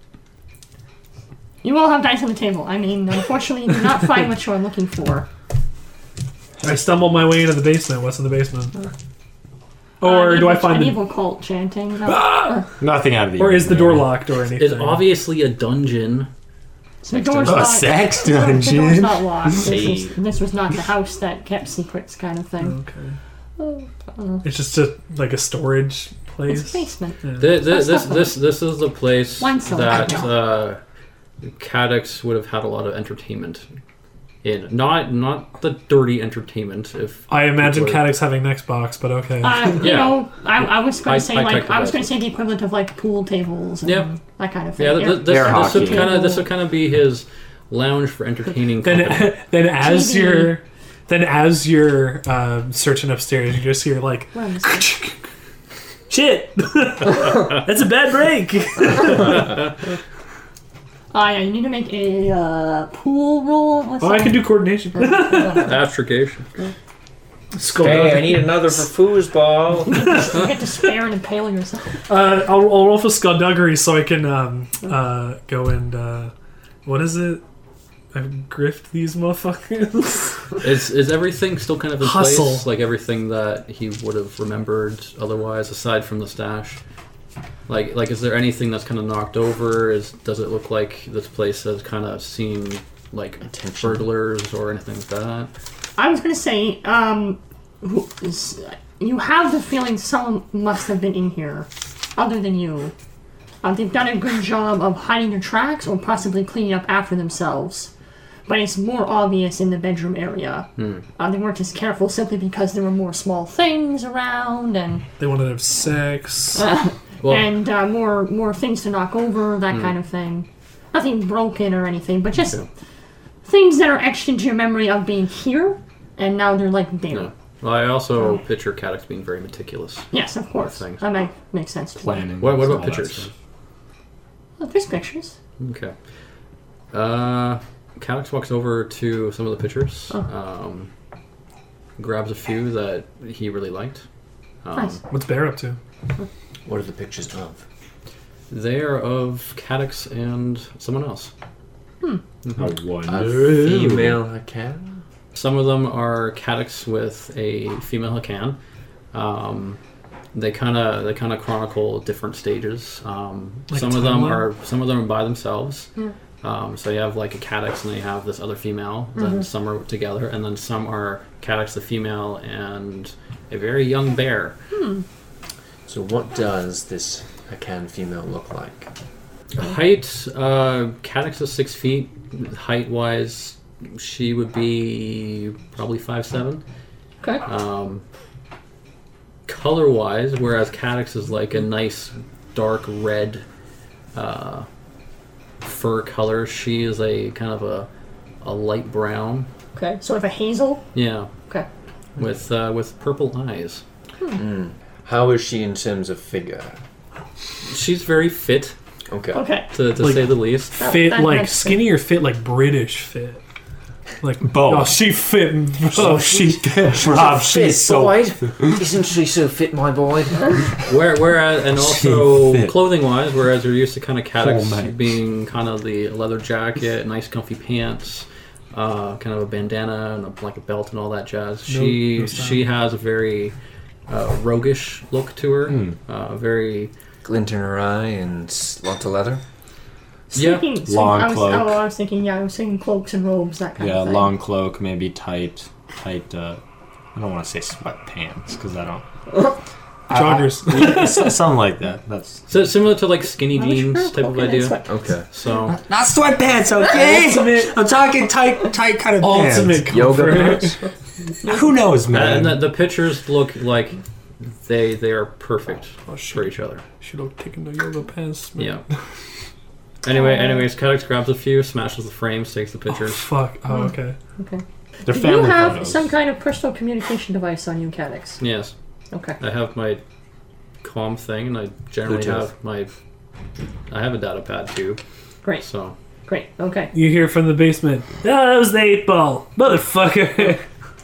S2: You all have dice on the table. I mean, unfortunately, you do not find what you're looking for.
S3: I stumble my way into the basement. What's in the basement?
S2: Uh,
S3: Or
S2: an
S3: do I
S2: evil-
S3: find
S2: an
S3: the,
S2: evil cult chanting? No.
S6: Nothing out of the
S3: or is the door
S6: ordinary.
S3: locked or anything?
S1: It's obviously a dungeon.
S2: The door's
S6: A
S2: not.
S6: sex
S2: The door's
S6: dungeon.
S2: not locked. This
S6: Hey.
S2: was, this was not the house that kept secrets, kind of thing.
S3: Okay.
S2: Oh,
S3: It's just a like a storage place.
S2: it's a basement.
S3: Yeah.
S1: Th- th-
S2: That's
S1: this
S2: not-
S1: this this is the place
S2: One soul.
S1: that uh, Cadix would have had a lot of entertainment in. Not not the dirty entertainment. If
S3: I imagine
S1: people are-
S3: Cadix having an Xbox, but okay.
S2: Uh, you
S1: Yeah.
S2: know, I, I was going
S1: High-
S2: to say
S1: high
S2: like
S1: tech
S2: I was going
S1: devices.
S2: to say the equivalent of like pool tables and
S1: Yeah.
S2: that kind of thing.
S1: Yeah,
S2: Air-
S1: th- this,
S6: Air
S1: this would
S6: hockey.
S1: kind of this would kind of be his lounge for entertaining. company.
S3: then then as
S2: T V.
S3: you're then as you're um, searching upstairs, you just hear like
S2: We're on this-
S4: Shit! That's a bad break.
S2: Ah, yeah, you need to make a uh, pool roll. What's
S3: oh, I
S2: that?
S3: can do coordination.
S1: Astrogation.
S7: Hey, I need another for foosball.
S2: You get to spare and impale yourself.
S3: Uh, I'll, I'll roll for skullduggery so I can um, uh, go and uh, what is it? I grift these motherfuckers.
S1: Is is everything still kind of in
S3: Hustle.
S1: place? Like everything that he would have remembered otherwise, aside from the stash. Like like, is there anything that's kind of knocked over? Is does it look like this place has kind of seen like
S7: Attention.
S1: burglars or anything like that?
S2: I was going to say, um, who is, you have the feeling someone must have been in here, other than you. Uh, they've done a good job of hiding their tracks or possibly cleaning up after themselves. But it's more obvious in the bedroom area.
S1: Hmm.
S2: Uh, they weren't as careful simply because there were more small things around and
S3: They wanted to have sex.
S1: Well,
S2: and uh, more more things to knock over, that
S1: Hmm.
S2: kind of thing. Nothing broken or anything, but just
S1: Okay.
S2: things that are etched into your memory of being here, and now they're like there.
S1: no. Well, I also picture Cadix being very meticulous.
S2: Yes, of course.
S1: Things.
S2: That might make sense. To me.
S6: Planning.
S1: What, what
S6: all
S1: about
S6: that
S1: pictures?
S6: stuff.
S2: Oh, there's pictures.
S1: Okay. Uh, Cadix walks over to some of the pictures,
S2: Oh.
S1: um, grabs a few that he really liked. Um,
S2: Nice.
S3: What's Bear up to?
S7: What are the pictures of?
S1: They are of Cadix and someone else.
S6: I
S7: A
S6: wonder.
S7: female cat?
S1: Some of them are Cadix with a female Hakan. Um, they kind of they kind of chronicle different stages. Um,
S3: Like
S1: some
S3: a
S1: of them
S3: timeline?
S1: are some of them are by themselves.
S2: Yeah.
S1: Um, so you have like a Cadix and then you have this other female.
S2: Mhm.
S1: Then some are together, and then some are Cadix the female and a very young bear.
S7: So what does this Hakan female look like?
S1: Height, uh, Cadix is six feet. Height wise, she would be probably five seven.
S2: Okay.
S1: Um, color wise, whereas Cadix is like a nice
S5: dark red uh, fur color. She is a kind of a a light brown.
S2: Okay, sort of a hazel.
S5: Yeah.
S2: Okay.
S5: With uh, with purple eyes.
S7: Mm. How is she in terms of figure?
S5: She's very fit,
S7: Okay.
S2: Okay.
S5: to, to
S3: Like-
S5: say the least.
S3: Fit
S2: that-
S3: like
S2: that's
S3: skinny or fit like British fit? Like
S8: Both.
S3: Oh, she fit. And,
S8: Oh, she, Rob, she's so.
S7: boy. Isn't she so fit, my boy?
S5: Where, whereas, and also
S8: fit.
S5: clothing-wise, whereas you're used to kind of Cadix
S8: Oh, man.
S5: being kind of the leather jacket, nice comfy pants, uh, kind of a bandana and a, like a belt and all that jazz. She
S3: no style.
S5: she has a very uh, roguish look to her.
S8: Mm.
S5: Uh, very
S7: Glint in her eye and lot of leather.
S5: Yeah.
S2: Thinking, so
S8: Long
S2: I was,
S8: cloak.
S2: Oh, I was thinking, yeah, I was thinking cloaks and robes, that kind
S8: Yeah,
S2: of thing.
S8: long cloak, maybe tight, tight. Uh, I don't want to say sweatpants because I don't.
S3: Joggers.
S8: I- I- something like that. That's
S5: so similar to like skinny
S2: I was
S5: jeans
S2: sure
S5: type of
S2: cloak and
S5: idea.
S2: sweat-
S7: Okay.
S5: So
S8: not sweatpants, okay?
S3: Ultimate,
S8: I'm talking tight, tight kind of
S3: ultimate
S7: Yoga
S3: comfort.
S7: pants.
S8: Who knows,
S5: uh,
S8: man?
S5: and the, the pictures look like they they are perfect
S3: Oh,
S5: for
S3: shit.
S5: each other.
S3: Should have taken the yoga pants. Man.
S5: Yeah. Anyway, anyways, Cadix grabs a few, smashes the frames, takes the
S3: Oh,
S5: pictures.
S3: fuck. Oh, okay.
S2: Okay.
S8: They're
S2: Do
S8: family
S2: you have
S8: photos.
S2: some kind of personal communication device on you, Cadix?
S5: Yes,
S2: Okay.
S5: I have my comm thing, and I generally
S7: Bluetooth.
S5: have my. I have a data pad too.
S2: Great.
S5: So
S2: Great. Okay.
S3: You hear from the basement. Oh, that was the eight ball, motherfucker.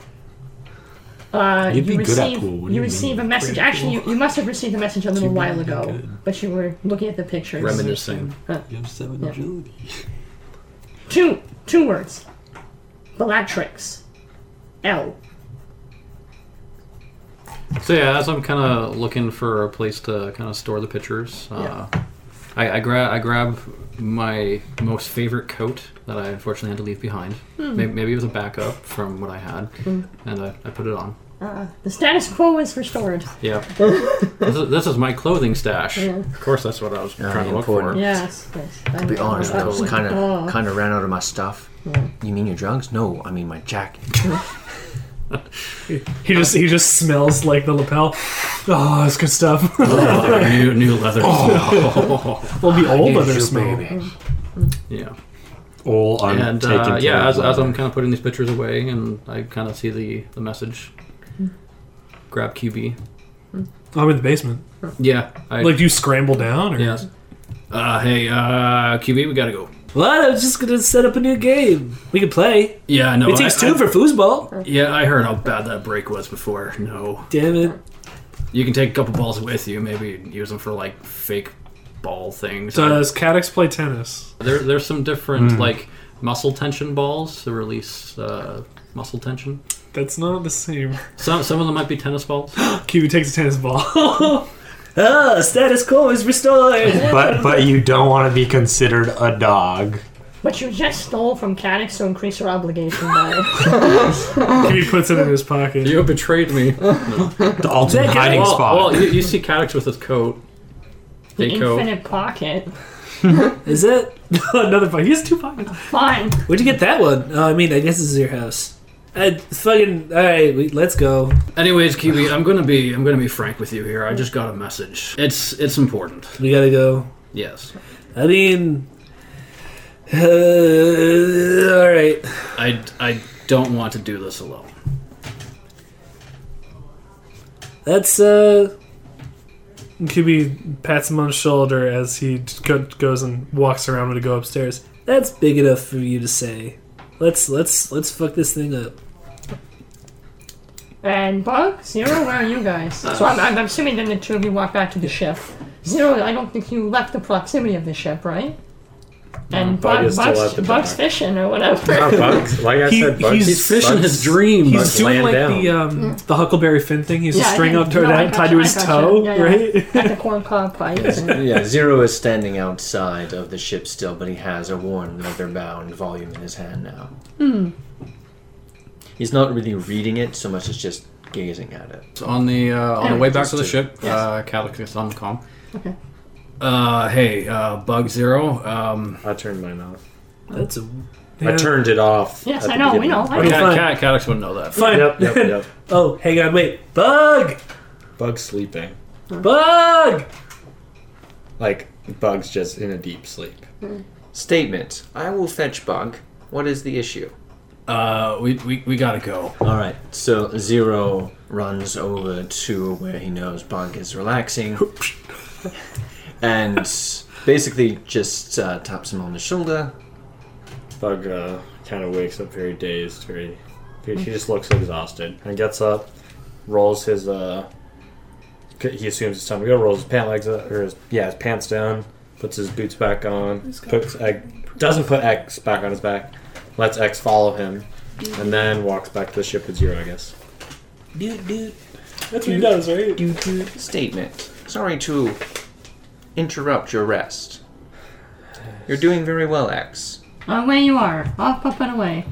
S2: Uh,
S8: You'd
S2: you
S8: be good at
S2: receive,
S8: pool, what do
S2: you
S8: you
S2: receive
S8: mean?
S2: a message.
S3: Pretty
S2: Actually,
S3: cool.
S2: you, you must have received a message a little
S8: You'd be
S2: while
S8: really
S2: ago,
S8: good.
S2: but you were looking at the pictures.
S5: reminiscing.
S8: You have seven
S2: Yeah.
S8: agility.
S2: Two two words. Bellatrix. L.
S5: So yeah, as I'm kind of looking for a place to kind of store the pictures, uh, I, I grab I grab my most favorite coat that I unfortunately had to leave behind. Maybe, maybe it was a backup from what I had, and I, I put it on.
S2: Uh, the status quo is restored.
S5: Yeah, this, is, this is my clothing stash.
S2: Yeah.
S5: Of course, that's what I was
S7: Yeah,
S5: trying to look
S7: important.
S5: for.
S2: Yes. yes.
S7: To be honest, I was kind
S2: Oh.
S7: of kind of ran out of my stuff. You mean your drugs? No, I mean my jacket.
S3: he just he just smells like the lapel. Oh, that's good stuff.
S5: Oh, new, new leather.
S3: Well, the old
S7: Here's
S3: leather
S7: your
S3: smell.
S7: baby.
S5: Yeah.
S8: All
S5: And
S8: untaken
S5: uh,
S8: care
S5: yeah,
S8: of
S5: as, as I'm
S8: leather.
S5: kind of putting these pictures away, and I kind of see the, the message. Grab Q B.
S3: I'm in the basement.
S5: Yeah. I,
S3: Like, do you scramble down? Or?
S5: yes. Uh, hey, uh, Q B, we gotta go.
S4: What? I was just gonna set up a new game. We could play.
S5: Yeah, no.
S4: it takes
S5: I,
S4: two
S5: I-
S4: for foosball.
S5: Yeah, I heard how bad that break was before. No.
S4: Damn it.
S5: You can take a couple balls with you, maybe use them for like fake ball things.
S3: Does Cadix play tennis?
S5: There, there's some different like muscle tension balls to release uh, muscle tension.
S3: That's not the same.
S5: Some some of them might be tennis balls.
S3: Q B takes a tennis ball.
S4: Ah, status quo is restored.
S8: But but you don't want to be considered a dog.
S2: But you just stole from Cadix to increase your obligation by.
S3: Q B puts it in his pocket.
S5: You betrayed me.
S8: The ultimate hiding
S5: well,
S8: spot.
S5: well, you, you see Cadix with his coat.
S2: the
S5: Day coat.
S2: infinite pocket.
S4: Is it?
S3: Another pocket. He has two pockets.
S2: Fine.
S4: Where'd you get that one? Oh, I mean, I guess this is your house. I fucking. Alright, we- let's go.
S5: Anyways, Q B, I'm gonna be I'm gonna be frank with you here. I just got a message. It's it's important.
S4: We gotta go.
S5: Yes.
S4: I mean. Uh, Alright.
S5: I, I don't want to do this alone.
S4: That's, uh.
S3: Q B pats him on the shoulder as he go- goes and walks around to go upstairs.
S4: That's big enough for you to say. Let's let's let's fuck this thing up.
S2: And Bug, Zero, where are you guys? So I'm, I'm assuming then the two of you walk back to the ship. Zero, I don't think you left the proximity of the ship, right? And
S6: Bug
S2: Bug,
S6: is still
S2: Bug's,
S6: at the
S2: Bug's
S6: dock.
S2: fishing or whatever.
S6: Not Bugs. Like I
S3: He-
S6: said, Bugs.
S3: he's-
S5: He's fishing
S6: Bugs-
S5: his dream.
S3: He's
S6: Bugs
S3: doing
S6: laying
S3: like
S6: down.
S3: the um the Huckleberry Finn thing. He's
S2: Yeah,
S3: a
S2: I
S3: string
S2: think-
S3: up to
S2: no, I
S3: that,
S2: gotcha,
S3: tied to
S2: I
S3: his
S2: gotcha.
S3: toe,
S2: Yeah, yeah.
S3: right?
S2: At the corn cob pipes. And,
S7: Yeah, Zero is standing outside of the ship still, but he has a worn leather-bound volume in his hand now.
S2: hmm.
S7: He's not really reading it so much as just gazing at it.
S5: So on the uh, on
S2: Yeah,
S5: the way back
S7: just
S5: to the
S7: to-
S5: ship,
S2: yes.
S5: uh, Cadix is on the comm.
S2: Okay.
S5: Uh, hey, uh, Bug Zero. Um,
S6: I turned mine off.
S4: That's a.
S6: I turned it off.
S2: Yes,
S6: at
S2: I
S6: the
S2: know, we
S6: beginning.
S2: know. I
S3: Okay,
S2: know.
S3: fine.
S5: Cat, Cadix wouldn't know that.
S3: Fine.
S6: Yep, yep, yep.
S4: Oh, hang on, wait. Bug!
S6: Bug's sleeping.
S4: Bug!
S6: Like, Bug's just in a deep sleep.
S7: Statement. I will fetch Bug. What is the issue?
S1: Uh, we, we, we gotta go.
S7: Alright, so Zero runs over to where he knows Bug is relaxing and basically just uh, taps him on the shoulder.
S6: Bug uh, kind of wakes up very dazed, very. He just looks exhausted and gets up, rolls his. Uh, he assumes it's time to go. Rolls his pant legs up, or his yeah, his pants down. Puts his boots back on. Puts X, doesn't put X back on his back. Lets X follow him, and then walks back to the ship with Zero, I guess.
S4: Dude, dude.
S3: That's what he does, right?
S7: Dude, dude. Statement. Sorry to interrupt your rest. You're doing very well, X.
S2: Away you are. Off, up, and away.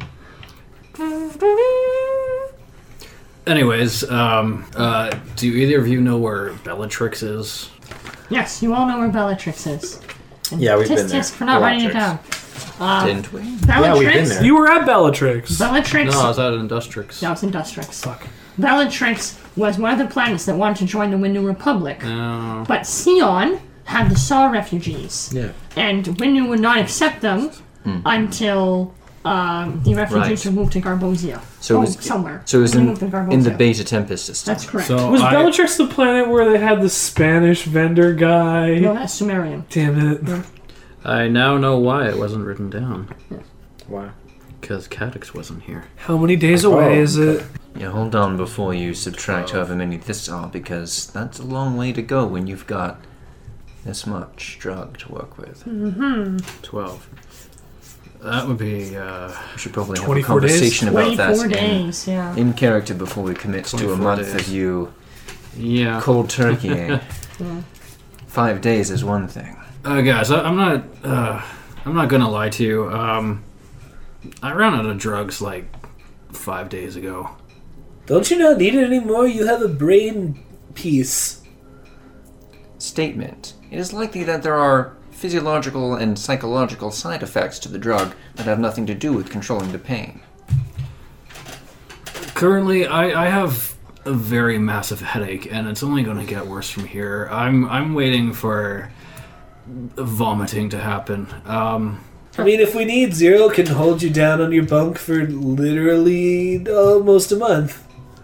S1: Anyways, um, uh, do either of you know where Bellatrix is?
S2: Yes, you all know where Bellatrix is. And
S6: Yeah, we've
S2: tisk,
S6: been there.
S2: tisk for not writing it down.
S6: Bellatrix.
S2: Uh,
S7: Didn't we?
S2: Bellatrix?
S6: Yeah, we've been there.
S3: You were at Bellatrix.
S2: Bellatrix.
S5: No, I was at Industrix.
S2: That was Industrix.
S3: Fuck.
S2: Bellatrix was one of the planets that wanted to join the Windu Republic.
S5: No.
S2: But Sion had the Saw refugees.
S6: Yeah.
S2: And Windu would not accept them until um, the refugees
S7: Right.
S2: were moved to Garbosia.
S7: So it
S2: oh,
S7: was
S2: somewhere.
S7: So it was
S2: They
S7: in,
S2: moved to Garbosia.
S7: in the Beta Tempest system.
S2: That's correct.
S1: So
S3: Was
S1: I,
S3: Bellatrix the planet where they had the Spanish vendor guy?
S2: no, that's Sumerian.
S3: Damn it.
S5: I now know why it wasn't written down.
S6: Wow.
S5: Because Cadix wasn't here.
S3: How many days away
S6: Oh,
S3: is it?
S7: Yeah, hold on before you subtract however many this are, because that's a long way to go when you've got this much drug to work with.
S5: Twelve.
S1: that would be, uh,
S7: We should probably have a
S3: twenty-four days?
S7: conversation about that
S2: twenty-four
S7: in,
S2: days, yeah.
S7: in character before we commit to a
S5: twenty-four
S7: month
S5: days.
S7: of you
S5: Yeah.
S7: cold turkeying.
S2: Yeah.
S7: Five days is one thing.
S1: uh, guys, I, I'm not, uh, I'm not gonna lie to you. Um, I ran out of drugs like five days ago.
S4: Don't you not need it anymore? You have a brain piece.
S7: Statement. It is likely that there are physiological and psychological side effects to the drug that have nothing to do with controlling the pain.
S1: Currently, I, I have a very massive headache, and it's only going to get worse from here. I'm I'm waiting for vomiting to happen. Um,
S4: I mean, if we need, Zero can hold you down on your bunk for literally almost a month.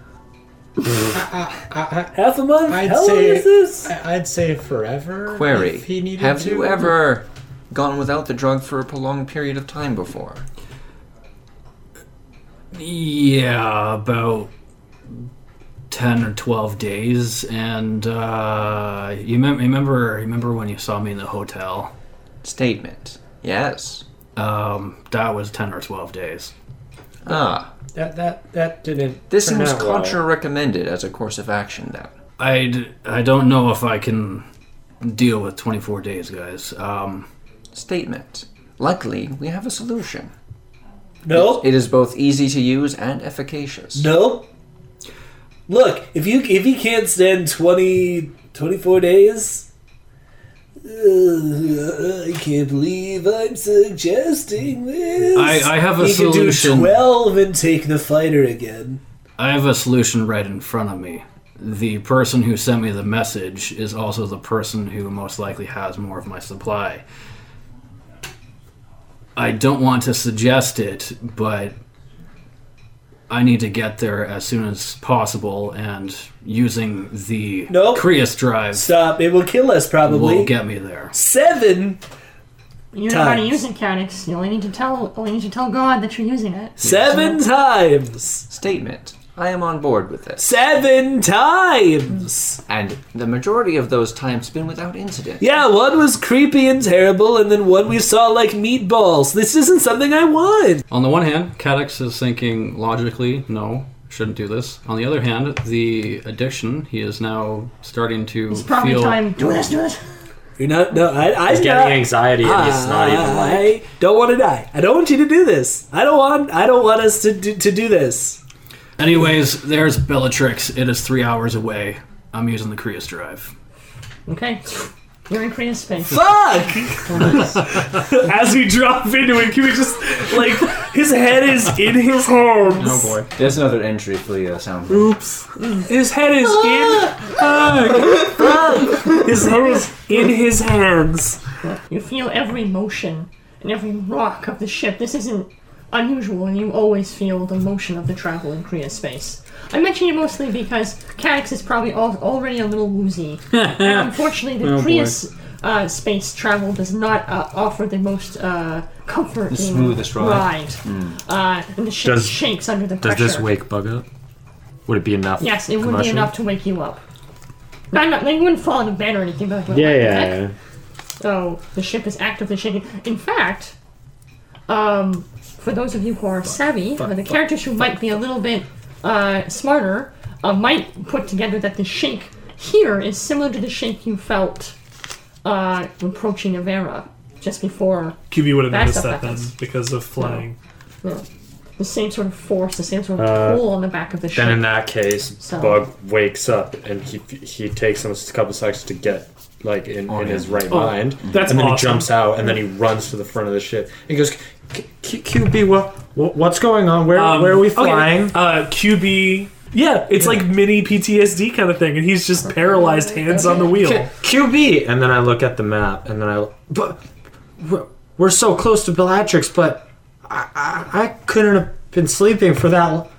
S4: Half a month?
S8: I'd
S4: How long
S8: say-
S4: is this?
S8: I- I'd say forever.
S7: Query.
S8: If he needed
S7: Have
S8: to.
S7: you ever gone without the drug for a prolonged period of time before?
S1: yeah, about ten or twelve days, and uh, you mem- remember remember when you saw me in the hotel?
S7: Statement. Yes.
S1: Um, that was ten or twelve days.
S7: Ah.
S8: That that that didn't.
S7: This
S8: turn
S7: seems
S8: out well.
S7: contra-recommended as a course of action, then.
S1: I d- I don't know if I can deal with twenty-four days, guys. Um,
S7: Statement. Luckily, we have a solution.
S4: No.
S7: It is both easy to use and efficacious.
S4: No. Look, if you if you can't stand twenty, twenty-four days, uh, I can't believe I'm suggesting this.
S1: I- I have a
S4: you can do
S1: solution.
S4: twelve and take the fighter again.
S1: I have a solution right in front of me. The person who sent me the message is also the person who most likely has more of my supply. I don't want to suggest it, but I need to get there as soon as possible, and using the
S4: Nope.
S1: Krius drive
S4: Stop! It will kill us probably.
S1: will get me there.
S4: Seven,
S2: You know how to
S4: Times.
S2: use it, Cadix. You only need to tell only need to tell God that you're using it.
S4: seven times,
S7: Statement. I am on board with this.
S4: seven times.
S7: And the majority of those times been without incident.
S4: Yeah, one was creepy and terrible, and then one we saw like meatballs. This isn't something I want.
S5: On the one hand, Cadix is thinking logically, no, shouldn't do this. On the other hand, the addiction, he is now starting to
S2: It's probably
S5: feel.
S2: time. Do this, do this.
S4: You're not. No, I. I'm
S8: He's getting
S4: not.
S8: anxiety and he's not even like.
S4: I don't want to die. I don't want you to do this. I don't want. I don't want us to do, to do this.
S1: Anyways, there's Bellatrix. It is three hours away. I'm using the Krius drive.
S2: Okay. You're in Korean space.
S4: Fuck!
S3: As we drop into it, can we just like his head is in his hands?
S5: Oh boy.
S7: There's another entry for the uh, sound.
S3: Oops. His head is in. Fuck. Fuck. His head is in his hands.
S2: You feel every motion and every rock of the ship. This isn't unusual, and you always feel the motion of the travel in Korea space. I mention it mostly because Calyx is probably al- already a little woozy. And unfortunately, the
S5: Oh,
S2: Korea
S5: boy.
S2: uh, space travel does not uh, offer the most uh, comforting
S7: The smoothest ride.
S2: Uh, and the ship
S8: Does-
S2: shakes under the
S8: Does
S2: pressure.
S8: this wake Bug up? Would it be enough?
S2: Yes, it would be
S8: commotion?
S2: enough to wake you up. Not, not, like, you wouldn't fall into bed or anything, but like,
S8: Yeah,
S2: like,
S8: yeah,
S2: heck.
S8: yeah.
S2: So the ship is actively shaking. In fact, um, for those of you who are savvy, or the characters who might be a little bit uh, smarter, uh, might put together that the shake here is similar to the shake you felt uh, approaching Avera just before.
S3: Q B would have
S2: That
S3: noticed
S2: stuff
S3: that then
S2: happens.
S3: because of flying.
S2: Yeah, the same sort of force, the same sort of
S6: Uh,
S2: pull on the back of the ship.
S6: Then in that case,
S2: So-
S6: Bug wakes up and he he takes him a couple seconds to get like in,
S7: Oh,
S6: in
S7: yeah.
S6: his right
S3: Oh,
S6: mind.
S3: that's
S6: and then
S3: awesome.
S6: he jumps out and then he runs to the front of the ship. He goes, "Q- Q B, what, what what's going on? Where
S3: Um,
S6: where are we
S3: okay,
S6: flying?"
S3: Uh, Q B. Yeah, it's like mini P T S D kind of thing, and he's just paralyzed, hands on the wheel.
S6: Q- QB, and then I look at the map, and then I, but we're, we're so close to Bellatrix, but I, I, I couldn't have been sleeping for that. Lo-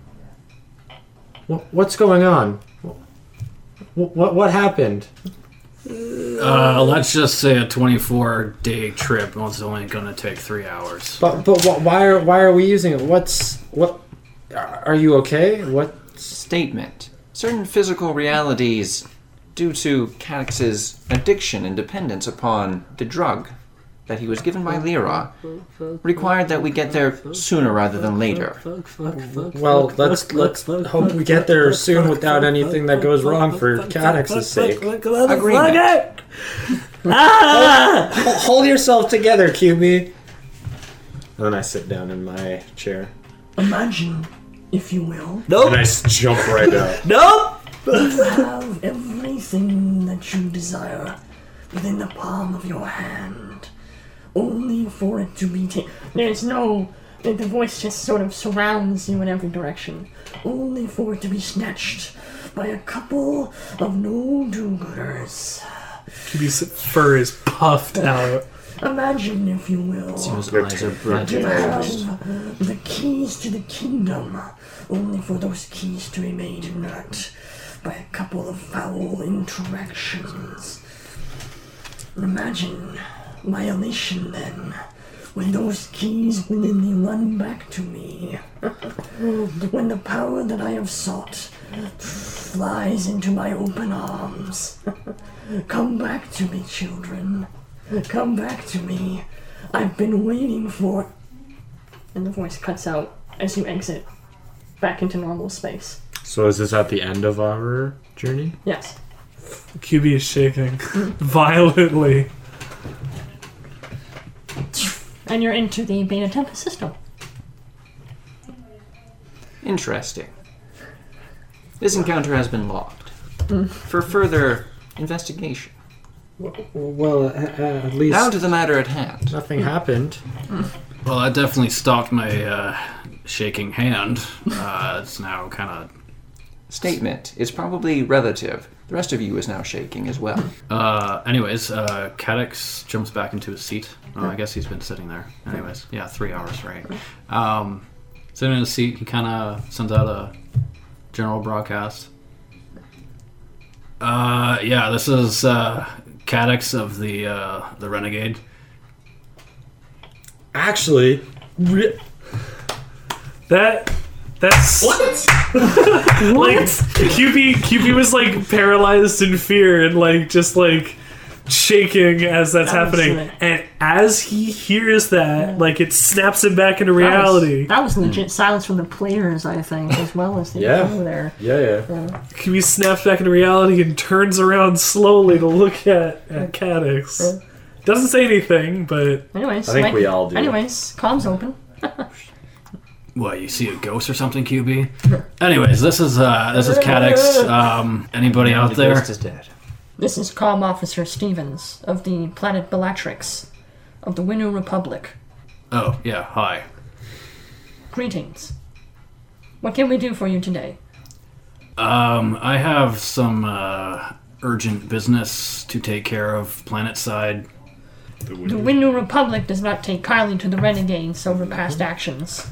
S6: what, what's going on? What, what what happened?
S1: Uh, let's just say a twenty-four day trip was only going to take three hours.
S6: But but wh- why are why are we using it? What's what? Are you okay? What?
S7: Statement. Certain physical realities, due to Calyx's addiction and dependence upon the drug that he was given by Lyra, required that we get there sooner rather than later.
S4: Fuck, fuck, fuck.
S6: Well,
S4: fuck,
S6: let's
S4: fuck,
S6: let's
S4: fuck,
S6: hope
S4: fuck,
S6: we get there
S4: fuck,
S6: soon
S4: fuck,
S6: without
S4: fuck,
S6: anything
S4: fuck,
S6: that goes
S4: fuck,
S6: wrong
S4: fuck,
S6: for
S4: fuck,
S6: Calyx's
S4: fuck,
S6: sake.
S4: fuck, fuck,
S7: Agreement.
S4: fuck, Ah!
S6: Ho- Hold yourself together, Q B. And then I sit down in my chair.
S2: Imagine, if you will,
S6: And I
S4: Nope.
S6: s- jump right up.
S4: Nope.
S2: you have everything that you desire within the palm of your hand, only for it to be taken. There's no. The, the voice just sort of surrounds you in every direction, only for it to be snatched by a couple of no-do-gooders.
S3: Q B's fur is puffed out.
S2: Imagine, if you will,
S7: His eyes are bright.
S2: you have the keys to the kingdom, only for those keys to be made inert by a couple of foul interactions. Imagine my elation then, when those keys willingly run back to me. When the power that I have sought flies into my open arms. Come back to me, children. Come back to me. I've been waiting for... And the voice cuts out as you exit back into normal space.
S6: So is this at the end of our journey?
S2: Yes.
S3: Q B is shaking violently.
S2: And you're into the Beta Tempest system.
S7: Interesting. This encounter has been logged for further investigation.
S6: Well, at least
S7: Now to the matter at hand.
S6: nothing happened.
S1: Well, I definitely stopped my uh, shaking hand. Uh, it's now kind of.
S7: Statement. It's probably relative. The rest of you is now shaking as well.
S1: Uh, anyways, uh, Cadix jumps back into his seat. Oh, I guess he's been sitting there. Anyways, yeah, three hours, right? Um, sitting in his seat, he kind of sends out a general broadcast. Uh, yeah, this is uh, Cadix of the uh, the Renegade.
S6: Actually,
S3: That that's what? Like Q B Q B was like paralyzed in fear and like just like shaking as that's
S2: That was
S3: happening.
S2: it.
S3: And as he hears that, like it snaps him back into
S2: That was-
S3: reality.
S2: That was, legit silence from the players, I think, as well as the
S6: Yeah.
S2: crew there.
S6: yeah, yeah.
S3: Q B snaps back into reality and turns around slowly to look at, at Cadix. Doesn't say anything, but
S2: Anyways,
S6: I think
S2: like-
S6: we all do.
S2: Anyways, comms open.
S1: What, you see a ghost or something, Q B? Anyways, this is uh, this is Cadix. Um, anybody out
S7: The
S1: there?
S7: ghost is dead.
S2: This is Comm Officer Stevens of the planet Bellatrix of the Winnu Republic.
S1: Oh, yeah, hi.
S2: Greetings. What can we do for you today?
S1: Um, I have some, uh, urgent business to take care of planetside.
S2: The Winnu Republic does not take kindly to the renegades over past actions.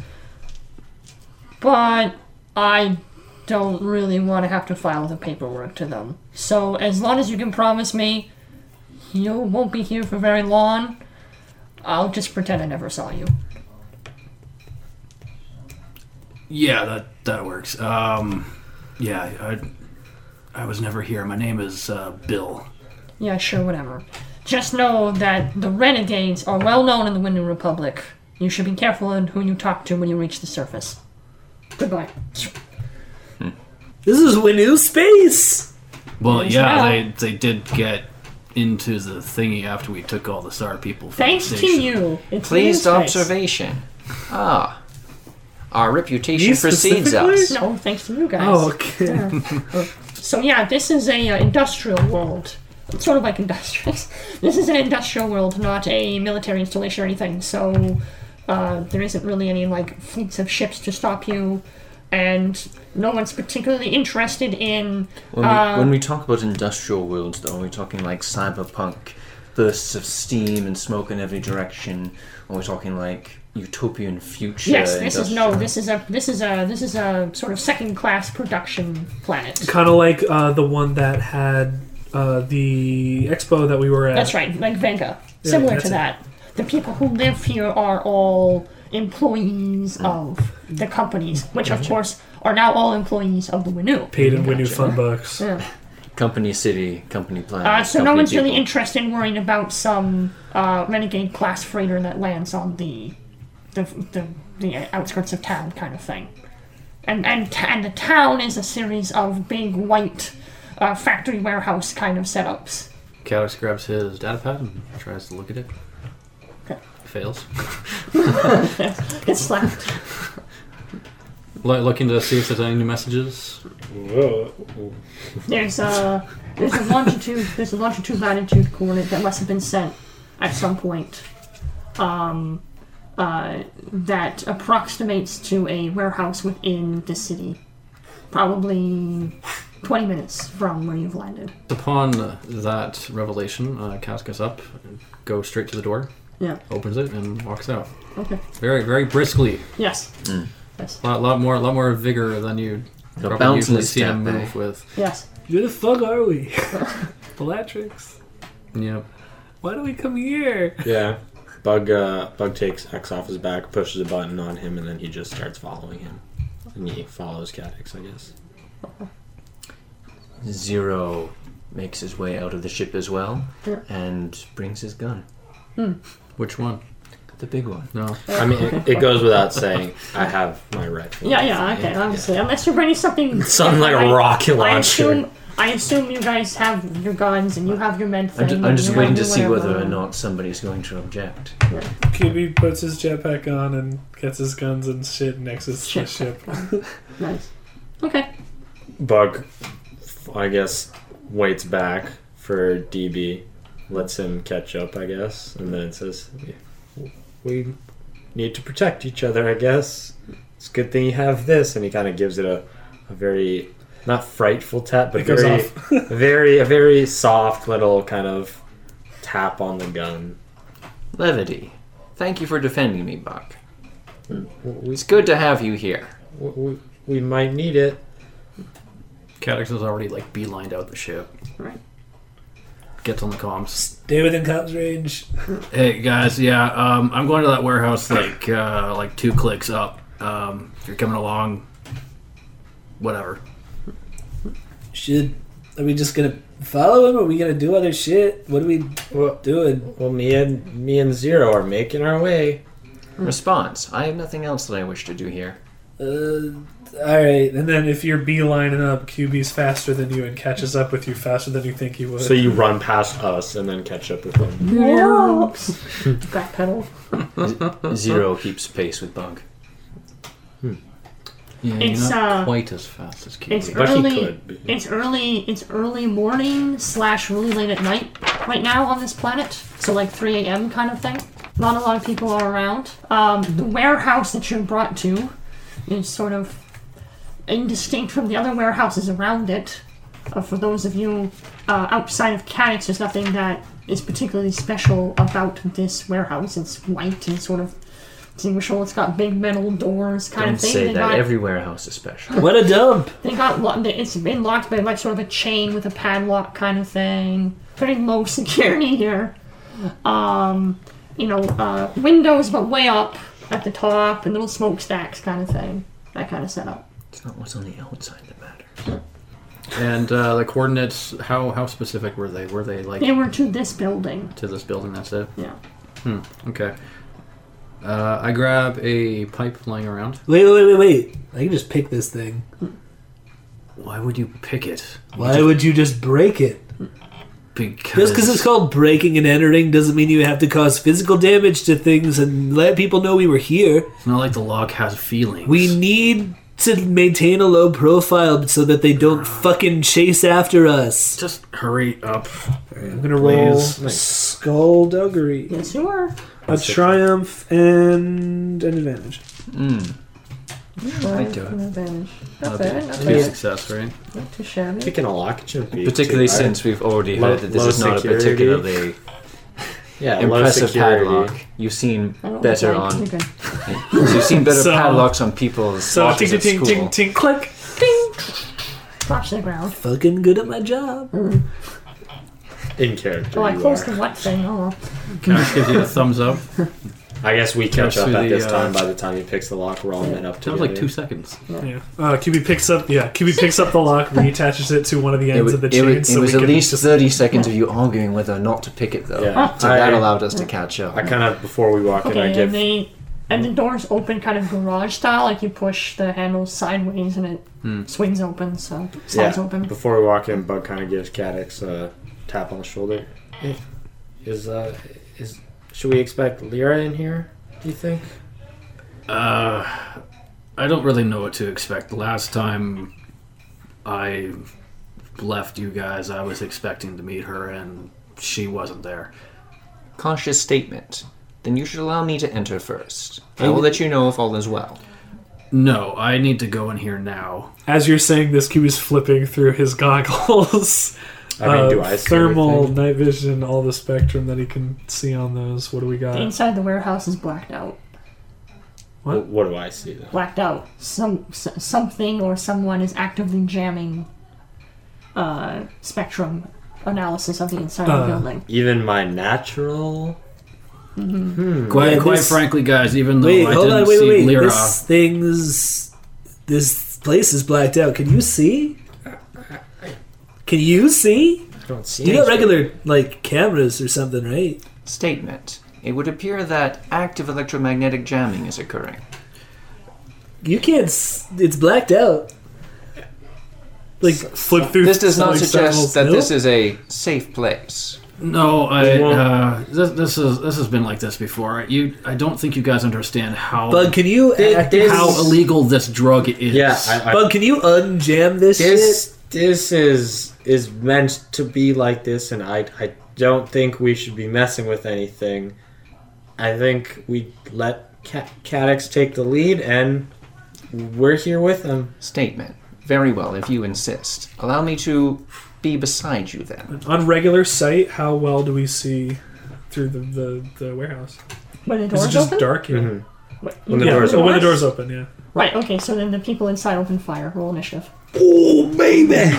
S2: But I don't really want to have to file the paperwork to them. So as long as you can promise me you won't be here for very long, I'll just pretend I never saw you.
S1: Yeah, that that works. Um, yeah, I I was never here. My name is uh, Bill.
S2: Yeah, sure, whatever. Just know that the renegades are well known in the Winnu Republic. You should be careful in who you talk to when you reach the surface. Goodbye.
S4: This is Winnu space!
S1: Well,
S2: Yes,
S1: yeah,
S2: well.
S1: they they did get into the thingy after we took all the Star people from
S2: Thanks
S1: the
S2: to
S1: station.
S2: you. It's
S7: Pleased
S2: Winnu space.
S7: observation. Ah. Our reputation
S3: Me
S7: precedes
S3: specifically?
S7: us.
S2: No, thanks to you guys.
S3: Oh, okay.
S2: Yeah. So yeah, this is a uh, industrial world. It's sort of like industrious. This is an industrial world, not a military installation or anything. So uh, there isn't really any like fleets of ships to stop you, and no one's particularly interested in.
S7: When we,
S2: Uh,
S7: when we talk about industrial worlds, though, are we talking like cyberpunk, bursts of steam and smoke in every direction? Or are we talking like utopian future?
S2: Yes, this is no.
S7: industrial-
S2: This is a. This is a. This is a sort of second-class production planet.
S3: Kind of like uh, the one that had uh, the expo that we were at.
S2: That's right, like Vega.
S3: Yeah,
S2: Similar
S3: that's
S2: to
S3: it.
S2: that. The people who live here are all employees of the companies, which of course are now all employees of the Winnu.
S3: Paid in Winnu fun bucks.
S2: Yeah.
S7: Company city, company planet.
S2: Uh, so no
S7: company
S2: one's really
S7: people.
S2: interested in worrying about some uh, renegade class freighter that lands on the the, the the outskirts of town, kind of thing. And and t- and the town is a series of big white uh, factory warehouse kind of setups.
S5: Calix grabs his data pad and tries to look at it.
S2: Okay.
S5: Fails.
S2: It's slapped.
S5: Lo- looking to see if there's any new messages.
S6: Whoa.
S2: There's a there's a longitude there's a longitude latitude coordinate that must have been sent at some point. Um, uh, that approximates to a warehouse within the city, probably twenty minutes from where you've landed.
S5: Upon that revelation, uh, Calix gets up, goes straight to the door,
S2: Yeah.
S5: opens it, and walks out.
S2: Okay.
S5: Very, very briskly.
S2: Yes. Yes.
S5: A lot, lot more, lot more vigor than you
S7: He'll
S5: probably
S7: bounce in
S5: usually
S7: his
S5: see him
S7: step, eh?
S5: move with.
S2: Yes.
S3: Where the fuck are we? Bellatrix.
S5: Yep.
S3: Why do we come here?
S6: Yeah. Bug uh, Bug takes X off his back, pushes a button on him, and then he just starts following him. And he follows Cadix, I guess.
S7: Zero makes his way out of the ship as well
S2: Yeah.
S7: and brings his gun.
S5: Which one?
S7: The big one.
S5: No.
S6: I mean, it, it goes without saying, I have my rifle.
S2: Yeah, yeah, okay, obviously. Unless you're bringing something...
S6: Something like a
S2: I-
S6: rocket
S2: I
S6: launcher.
S2: assume, I assume you guys have your guns and you have your med thing.
S7: I'm, ju- I'm
S2: and
S7: just
S2: you
S7: waiting
S2: have
S7: to
S2: your
S7: see whether
S2: whatever.
S7: or not somebody's going to object.
S3: Q B puts his jetpack on and gets his guns and shit and exits the
S2: Shit.
S3: ship.
S2: Nice. Okay.
S6: Bug, I guess, waits back for D B, lets him catch up, I guess, and then says, we need to protect each other, I guess. It's a good thing you have this. And he kind of gives it a, a very, not frightful tap, but
S3: It goes
S6: very,
S3: off.
S6: a very, a very soft little kind of tap on the gun.
S7: Levity, thank you for defending me, Buck.
S6: We,
S7: It's good to have you here.
S6: we, we might need it.
S5: Cadix has already like beelined out the ship.
S2: Right.
S5: Gets on the comms.
S3: Stay within comms range.
S1: Hey guys, yeah, um, I'm going to that warehouse like uh, like two clicks up. Um, if you're coming along, whatever.
S4: Should are we just gonna follow him? Or are we gonna do other shit? What are we
S6: Well,
S4: doing?
S6: well, me and me and Zero are making our way.
S7: Response, I have nothing else that I wish to do here.
S4: Uh, all right.
S3: And then if you're beelining up, Q B's faster than you and catches up with you faster than you think he would.
S6: So you run past us and then catch up with him.
S2: Whoops. Backpedal.
S7: Zero keeps pace with Bug.
S5: Yeah,
S2: It's,
S5: you're not
S2: uh,
S5: quite as fast as Q B.
S2: It's
S6: But he
S2: early.
S6: could be.
S2: It's early. It's early morning slash really late at night right now on this planet. So like three a.m. kind of thing. Not a lot of people are around. Um, the warehouse that you're brought to is sort of indistinct from the other warehouses around it. Uh, for those of you uh, outside of Cadix, there's nothing that is particularly special about this warehouse. It's white and sort of distinguishable. It's got big metal doors, kind
S7: Don't
S2: of thing.
S7: say
S2: They
S7: that.
S2: got-
S7: Every warehouse is special.
S4: What a dump!
S2: They got lo- it's been locked by like sort of a chain with a padlock kind of thing. Pretty low security here. Um, you know, uh, windows but way up at the top and little smokestacks kind of thing. That kind of setup.
S7: It's not what's on the outside that matters.
S5: And uh, the coordinates, how how specific were they? Were they like
S2: They were to this building.
S5: to this building? That's it.
S2: Yeah.
S5: Hmm. Okay. Uh, I grab a pipe lying around.
S4: Wait, wait, wait, wait. I can just pick this thing.
S5: Why would you pick it?
S4: Why would you just break it?
S5: Because
S4: Just because it's called breaking and entering doesn't mean you have to cause physical damage to things and let people know we were here.
S5: it's not like the lock has feelings.
S4: We need to maintain a low profile so that they don't fucking chase after us.
S5: just hurry up.
S4: I'm gonna roll
S5: Please.
S4: skullduggery.
S2: Yes, you were.
S4: A triumph and an advantage.
S7: Mm.
S2: I
S7: do it.
S2: Advantage. Not
S5: That'd
S2: bad.
S5: be
S2: Not
S5: two
S2: bad.
S5: success, right?
S2: Not too shabby.
S6: Picking a lock it shouldn't be
S7: Particularly
S6: too hard.
S7: since we've already
S6: Low-
S7: heard that this
S6: low
S7: is not a
S6: security.
S7: particularly
S6: yeah, low
S7: impressive
S6: security.
S7: padlock. You've seen
S2: I don't
S7: better
S2: like
S7: on.
S2: You're good.
S7: You've seen better
S3: So-
S7: padlocks on people's
S3: So
S7: watches
S3: ting
S7: at
S3: ting
S7: school.
S3: ting ting click.
S2: Ding. Drops to the ground.
S4: Fucking good at my job.
S6: In character.
S2: Oh, I
S6: you
S2: closed
S6: are.
S2: the what thing? Oh, well.
S5: Can I give you a thumbs up?
S6: I guess we catch
S5: Goes
S6: up
S5: through
S6: at
S5: the,
S6: this
S5: uh,
S6: time. By the time he picks the lock, we're all met up
S5: That
S6: together.
S5: was like two seconds.
S3: Yeah. Uh, Q B picks up. Yeah, Q B picks up the lock, reattaches it to one of the
S7: It
S3: ends
S7: was,
S3: of the
S7: it
S3: chain.
S7: was, it
S3: so
S7: was
S3: we
S7: at
S3: can
S7: least
S3: just,
S7: thirty seconds of you arguing whether or not to pick it, though.
S6: Yeah.
S7: So
S6: I-
S7: that allowed us to catch up.
S6: I kind of before we walk in, I
S2: Okay,
S6: give
S2: and they and the doors open kind of garage style, like you push the handles sideways and it
S5: Hmm.
S2: swings open, so slides
S6: yeah,
S2: open.
S6: Before we walk in, Bug kind of gives Cadix a tap on the shoulder. Hey, is uh, is should we expect Lyra in here? Do you think?
S5: Uh, I don't really know what to expect. Last time I left you guys, I was expecting to meet her, and she wasn't there.
S7: Cautious statement. Then you should allow me to enter first. I will let you know if all is well.
S5: No, I need to go in here now.
S3: as you're saying this, Q B's flipping through his goggles.
S6: I mean,
S3: Uh,
S6: do I see
S3: thermal,
S6: everything?
S3: night vision, all the spectrum that he can see on those. What do we
S2: The
S3: got?
S2: inside the warehouse is blacked out.
S3: What?
S6: What, what do I see though?
S2: Blacked out. Some s- something or someone is actively jamming uh, spectrum analysis of the inside of the
S3: Uh,
S2: building.
S6: Even my natural. Hmm.
S5: Quite,
S4: Yeah,
S5: quite
S4: this-
S5: frankly, guys, even though
S4: Wait,
S5: I
S4: hold
S5: didn't
S4: on, wait,
S5: see
S4: wait, wait.
S5: Lyra,
S4: This thing's. This place is blacked out. Can you see? Can you see?
S6: I don't see.
S4: You got
S6: anything.
S4: regular, like, cameras or something, right?
S7: Statement. It would appear that active electromagnetic jamming is occurring.
S4: You can't. S- it's blacked out.
S3: Like flip through.
S7: This does not
S3: like,
S7: suggest that
S3: several-
S7: this is a safe place.
S5: no, I
S6: We won't-
S5: uh, this, this is this has been like this before. You, I don't think you guys understand how
S4: Bug, can you
S6: Th-
S4: act-
S6: this-
S5: how illegal this drug is.
S6: Yeah, I, I,
S4: Bug, can you unjam this,
S6: this this is is meant to be like this, and I I don't think we should be messing with anything. I think we let Ca- Cadix take the lead, and we're here with him.
S7: Statement. Very well, if you insist. Allow me to be beside you then.
S3: On regular sight, how well do we see through the the, the warehouse?
S2: When the
S3: Is
S2: doors
S3: it just
S2: open?
S3: dark? Yeah.
S6: Mhm.
S2: What,
S6: When the
S3: yeah.
S6: doors
S3: oh, when the
S2: open?
S3: doors open, yeah.
S2: Right, okay, so then the people inside open fire. Roll initiative.
S4: Oh, baby!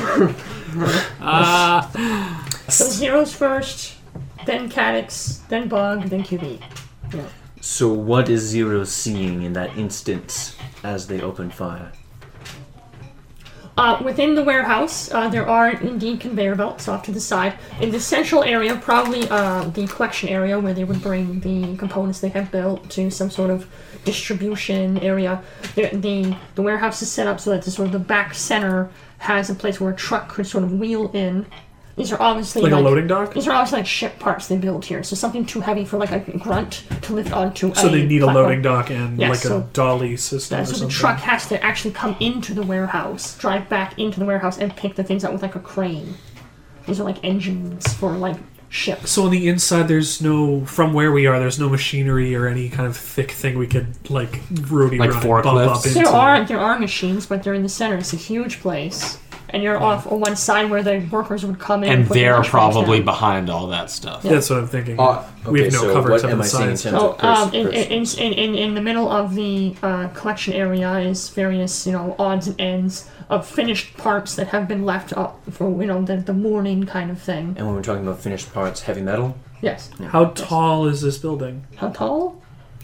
S5: Ah,
S2: So Zero's first, then Cadix, then Bug, then Q B.
S7: So what is Zero seeing in that instance as they open fire?
S2: Uh, within the warehouse, uh, there are indeed conveyor belts off to the side. In the central area, probably uh, the collection area where they would bring the components they have built to some sort of distribution area. The, the, the warehouse is set up so that the sort of the back center has a place where a truck could sort of wheel in. These are obviously
S3: Like,
S2: like
S3: a loading dock?
S2: These are obviously like ship parts they build here, so something too heavy for like a grunt to lift onto.
S3: So
S2: a
S3: they need a
S2: platform.
S3: loading dock and
S2: Yeah,
S3: like
S2: so-
S3: a dolly system
S2: Yeah,
S3: or
S2: so the
S3: something.
S2: truck has to actually come into the warehouse, drive back into the warehouse, and pick the things up with like a crane. These are like engines for like ships.
S3: So on the inside, there's no, from where we are, there's no machinery or any kind of thick thing we could like Rudy
S8: Like
S3: run and bump
S8: forklifts?
S3: up into.
S2: There are there are machines, but they're in the center. It's a huge place, and you're off on one side where the workers would come in.
S8: And
S2: put the
S8: they're
S2: lunch bags
S8: probably
S2: down.
S8: behind all that stuff.
S2: Yeah.
S3: That's what I'm thinking.
S7: Uh,
S3: We have
S7: okay,
S3: no
S7: so
S3: cover
S7: what
S3: except
S7: am
S3: for
S7: I
S3: the
S7: seeing in
S3: sides.
S7: terms
S2: So
S7: of pers-
S2: um, in,
S7: pers-
S2: in, in, in, in the middle of the uh, collection area is various, you know, odds and ends of finished parts that have been left up for, you know, the, the morning kind of thing.
S7: And when we're talking about finished parts, heavy metal?
S2: Yes.
S3: How tall is this building?
S2: How tall?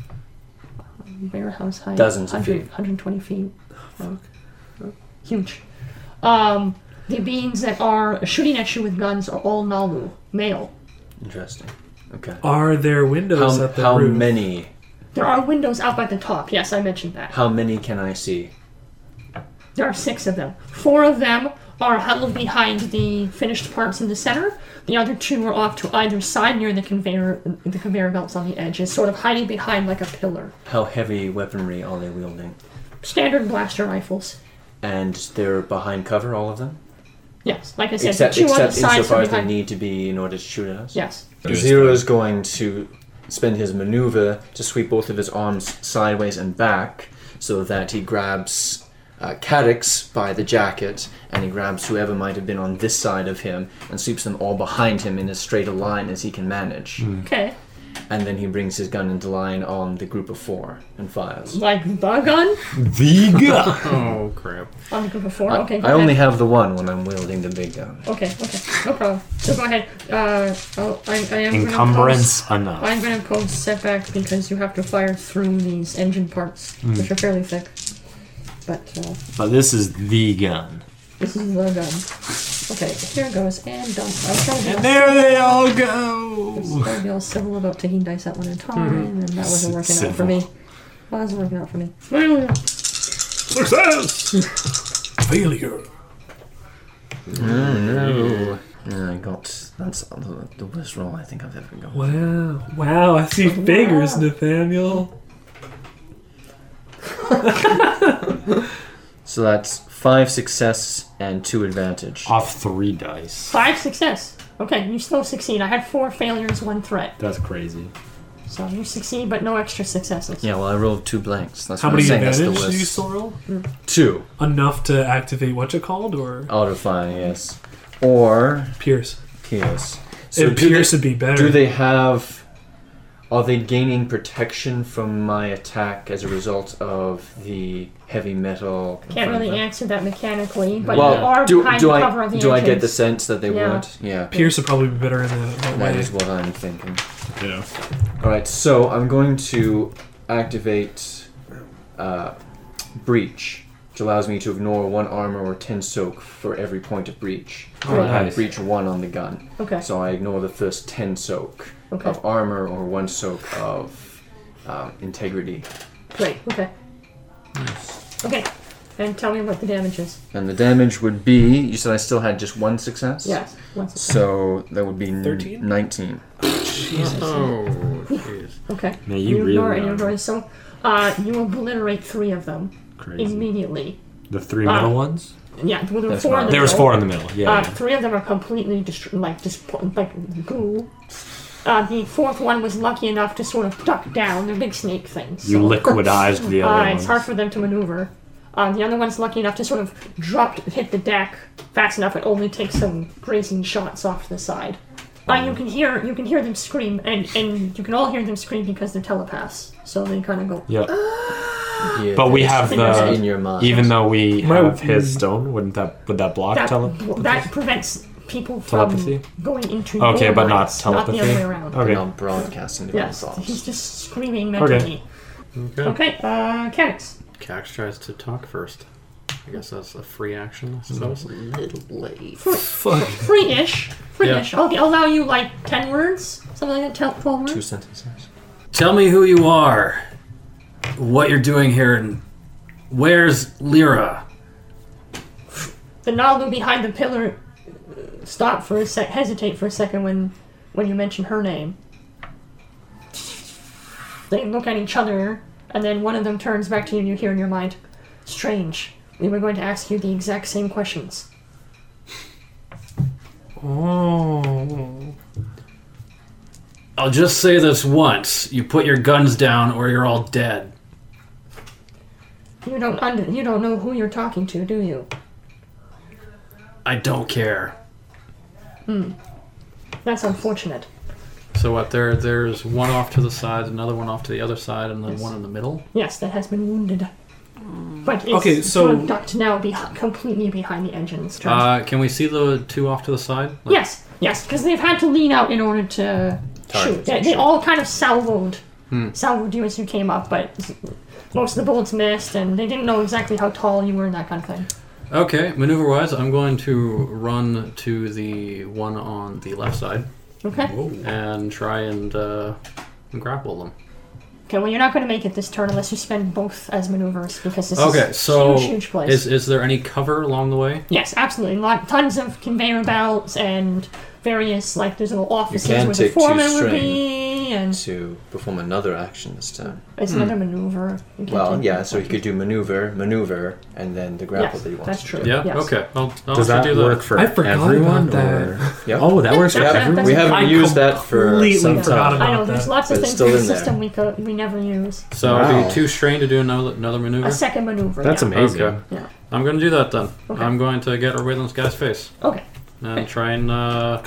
S2: Warehouse height.
S7: Dozens of
S2: one hundred,
S7: feet.
S2: one hundred twenty feet. Oh, huge. Um, the beings that are shooting at you with guns are all Nalu, male.
S7: Interesting. Okay.
S3: Are there windows
S7: How,
S3: at the
S7: how
S3: roof?
S7: many?
S2: There are windows up at the top. Yes, I mentioned that.
S7: How many can I see?
S2: There are six of them. Four of them are huddled behind the finished parts in the center. The other two are off to either side near the conveyor, the conveyor belts on the edges, sort of hiding behind like a pillar.
S7: How heavy weaponry are they wielding?
S2: Standard blaster rifles.
S7: And they're behind cover, all of them?
S2: Yes, like I said,
S7: Except,
S2: the two on the
S7: except
S2: sides
S7: insofar
S2: are
S7: as they
S2: behind.
S7: need to be in order to shoot at us?
S2: Yes.
S7: Zero is going to spend his maneuver to sweep both of his arms sideways and back so that he grabs uh, Cadix by the jacket and he grabs whoever might have been on this side of him and sweeps them all behind him in as straight a line as he can manage.
S2: Okay.
S7: And then he brings his gun into line on the group of four and fires.
S2: Like the gun
S8: The gun.
S5: Oh crap!
S2: on the group of four.
S7: I,
S2: Okay. Go
S7: I only
S2: ahead.
S7: have the one when I'm wielding the big gun.
S2: Okay. Okay. No problem. So go ahead. Uh, I'll, I, I am
S8: Encumbrance
S2: Gonna
S8: enough.
S2: impose, I'm going to impose setback because you have to fire through these engine parts,
S8: Hmm.
S2: which are fairly thick. But uh,
S8: But this is the gun.
S2: this is the gun. Okay, here goes and done. I was trying to be all-
S8: There they all
S2: I was
S8: go.
S2: trying to be all civil about taking dice at one at a time, and that wasn't working out for
S8: Civil.
S2: me. Wasn't working out for me. Failure.
S3: Success! Failure.
S7: No. Yeah, I got. That's the, the worst roll I think I've ever got.
S3: Wow. Wow, I see figures, Nathaniel.
S7: So that's five success and two advantage.
S8: Off three dice.
S2: Five success. Okay, you still succeed. I had four failures, one threat.
S8: That's crazy.
S2: So you succeed, but no extra successes.
S7: Yeah, well, I rolled two blanks. That's
S3: How
S7: what
S3: many
S7: I'm saying. That's the
S3: advantage do you
S7: worst.
S3: still roll?
S7: Two.
S3: Enough to activate what you called, or
S7: Auto fire, yes. Or
S3: Pierce?
S7: Pierce.
S3: So
S7: do
S3: Pierce
S7: they,
S3: would be better.
S7: do they have? Are they gaining protection from my attack as a result of the heavy metal?
S2: Can't really answer that mechanically, but
S7: well,
S2: they are
S7: do,
S2: behind
S7: do
S2: the
S7: I
S2: cover of the
S7: do I get the
S2: engines.
S7: sense that they
S2: Yeah.
S7: would? Yeah.
S3: Pierce would probably be better in that, that
S7: That
S3: way.
S7: is what I'm thinking.
S8: Yeah.
S7: Alright, so I'm going to activate uh, Breach, which allows me to ignore one armor or ten soak for every point of breach.
S2: Oh,
S7: I have
S8: nice.
S7: Breach one on the gun,
S2: Okay.
S7: so I ignore the first ten soak
S2: Okay.
S7: of armor or one soak of um, integrity.
S2: Great. Okay. Okay. And tell me what the damage is.
S7: And the damage would be, you said I still had just one success?
S2: Yes. One success.
S7: So that would be n-
S3: thirteen?
S7: nineteen.
S5: Oh, jeez.
S2: Okay.
S8: Man, you really
S2: ignore it, you
S8: are
S2: ignore it. So, uh, you obliterate three of them
S8: crazy.
S2: immediately.
S8: The three
S2: Uh,
S8: middle ones?
S2: Yeah, well, there were
S7: That's
S2: four.
S7: fine.
S2: In the
S8: There was
S2: middle.
S8: four in the middle. Yeah.
S2: Uh,
S8: yeah.
S2: three of them are completely dist- like just like goo. Uh, the fourth one was lucky enough to sort of duck down. They're big snake things.
S8: You
S2: so-
S8: liquidized the other
S2: Uh,
S8: ones.
S2: it's hard for them to maneuver. Uh, the other one's lucky enough to sort of drop, hit the deck fast enough. It only takes some grazing shots off to the side. Uh, you can hear you can hear them scream, and, and you can all hear them scream because they're telepaths. So they kind of go.
S8: Yep.
S7: Yeah,
S8: But we
S7: it's
S8: have
S7: in
S8: the
S7: your mind.
S8: even though we
S3: My-
S8: have his stone, wouldn't that would that block
S2: That,
S8: tele?
S2: that prevents people from
S8: Telepathy?
S2: going into
S8: Okay,
S2: your
S8: but not
S2: minds, not the other
S8: telepathy?
S2: way around.
S8: Okay.
S7: not broadcasting to
S2: Yes,
S7: our thoughts.
S2: he's just screaming mentally.
S5: Okay.
S2: Okay, uh, Cadix.
S5: Cax tries to talk first. I guess that's a free action, I suppose.
S7: little late.
S3: Fuck.
S2: Free-ish. Free-ish. I'll, I'll allow you like ten words, something like that, tell- twelve
S7: Two
S2: words.
S7: sentences.
S1: Tell me who you are, what you're doing here, and where's Lyra?
S2: The Nalu behind the pillar stop for a sec, hesitate for a second when when you mention her name. They look at each other, and then one of them turns back to you and you hear in your mind, "Strange. We were going to ask you the exact same questions."
S3: Oh.
S1: I'll just say this once. You put your guns down or you're all dead.
S2: You don't under, you don't know who you're talking to, do you?
S1: I don't care.
S2: Hmm. That's unfortunate.
S5: So what? There, there's one off to the side, another one off to the other side, and then
S2: Yes.
S5: one in the middle.
S2: Yes, that has been wounded. But it's
S3: Okay, so-
S2: sort of ducked now behi- completely behind the engines.
S5: Uh, can we see the two off to the side? Like-
S2: Yes, yes, because they've had to lean out in order to shoot. They, they all kind of salvoed,
S5: Hmm.
S2: salvoed you as you came up, but most of the bullets missed, and they didn't know exactly how tall you were and that kind of thing.
S5: Okay, maneuver-wise, I'm going to run to the one on the left side
S2: Okay.
S5: and try and uh, grapple them.
S2: Okay, well, you're not going to make it this turn unless you spend both as maneuvers, because this
S5: Okay,
S2: is
S5: so
S2: a huge, huge place.
S5: is is there any cover along the way?
S2: Yes, absolutely. Lot, tons of conveyor belts and various, like, there's little offices
S7: can
S2: where the
S7: take two
S2: foreman would
S7: string.
S2: be, and
S7: To perform another action this turn.
S2: it's
S5: Hmm.
S2: another maneuver. You can
S7: Well,
S2: take
S7: yeah,
S2: that
S7: so he
S2: one.
S7: could do maneuver, maneuver, and then the grapple
S2: Yes,
S7: that he wants
S2: that's
S7: to
S2: true.
S7: do.
S5: Yeah.
S2: Yes.
S5: Okay. I'll, I'll
S6: Does
S5: let
S6: that
S5: you do
S6: work for
S3: I forgot
S6: everyone?
S3: about that.
S6: Or?
S7: Yep.
S6: Oh, that works for
S2: Yeah,
S6: everyone.
S7: We haven't
S3: I
S7: used that for
S3: completely
S7: some
S3: forgot
S7: time.
S3: about
S2: I know, there's
S3: that.
S2: lots of
S7: But it's
S2: things in
S7: still
S2: the
S7: in there.
S2: system we, co- we never use.
S5: So
S6: Wow.
S5: it'll be two strain to do another another maneuver.
S2: A second maneuver.
S6: That's
S2: yeah.
S6: amazing.
S5: Okay.
S2: Yeah.
S5: I'm going to do that then.
S2: Okay.
S5: I'm going to get right in this guy's face
S2: Okay.
S5: and try and. Uh,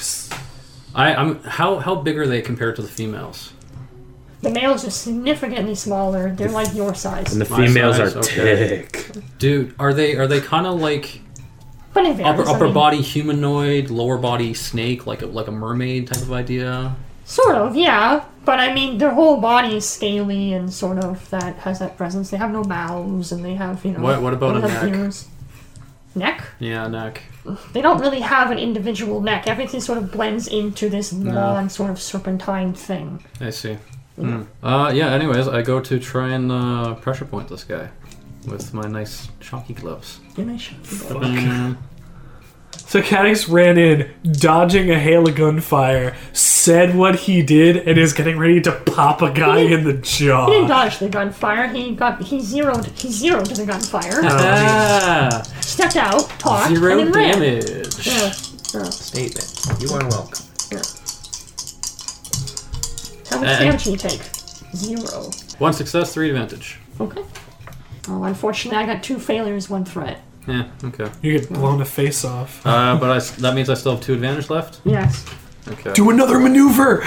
S5: I, I'm how how big are they compared to the females?
S2: The males are significantly smaller. They're like your size.
S6: And the
S5: My
S6: females
S5: size,
S6: are
S5: okay.
S6: thick.
S5: Dude, are they are they kind of like
S2: But it varies.
S5: upper
S2: I
S5: upper
S2: mean,
S5: body humanoid, lower body snake, like a like a mermaid type of idea?
S2: Sort of, yeah. But I mean, their whole body is scaly and sort of that has that presence. They have no mouths and they have, you know.
S5: What- what about
S2: they
S5: a
S2: have
S5: neck?
S2: ears. Neck?
S5: Yeah, neck.
S2: They don't really have an individual neck. Everything sort of blends into this long, sort of serpentine thing.
S5: I see. Hmm. Uh, yeah. Anyways, I go to try and uh, pressure point this guy with my nice chalky gloves.
S2: Give me a shot.
S5: Mm,
S3: So Caddix ran in, dodging a hail of gunfire, said what he did, and is getting ready to pop a guy in the
S2: He didn't
S3: jaw.
S2: dodge the gunfire. He got he zeroed he zeroed to the gunfire.
S5: ah,
S2: Stepped out, talked,
S5: zero
S2: and then ran.
S5: damage.
S2: Yeah. Yeah.
S7: Statement. You are welcome.
S2: How much
S5: Uh,
S2: damage did you take? Zero.
S5: One success, three advantage.
S2: Okay. Oh, unfortunately, I got two failures, one threat.
S5: Yeah. Okay.
S3: You get blown a face off.
S5: Uh, but I s that means I still have two advantage left.
S2: Yes.
S5: Okay.
S3: Do another maneuver!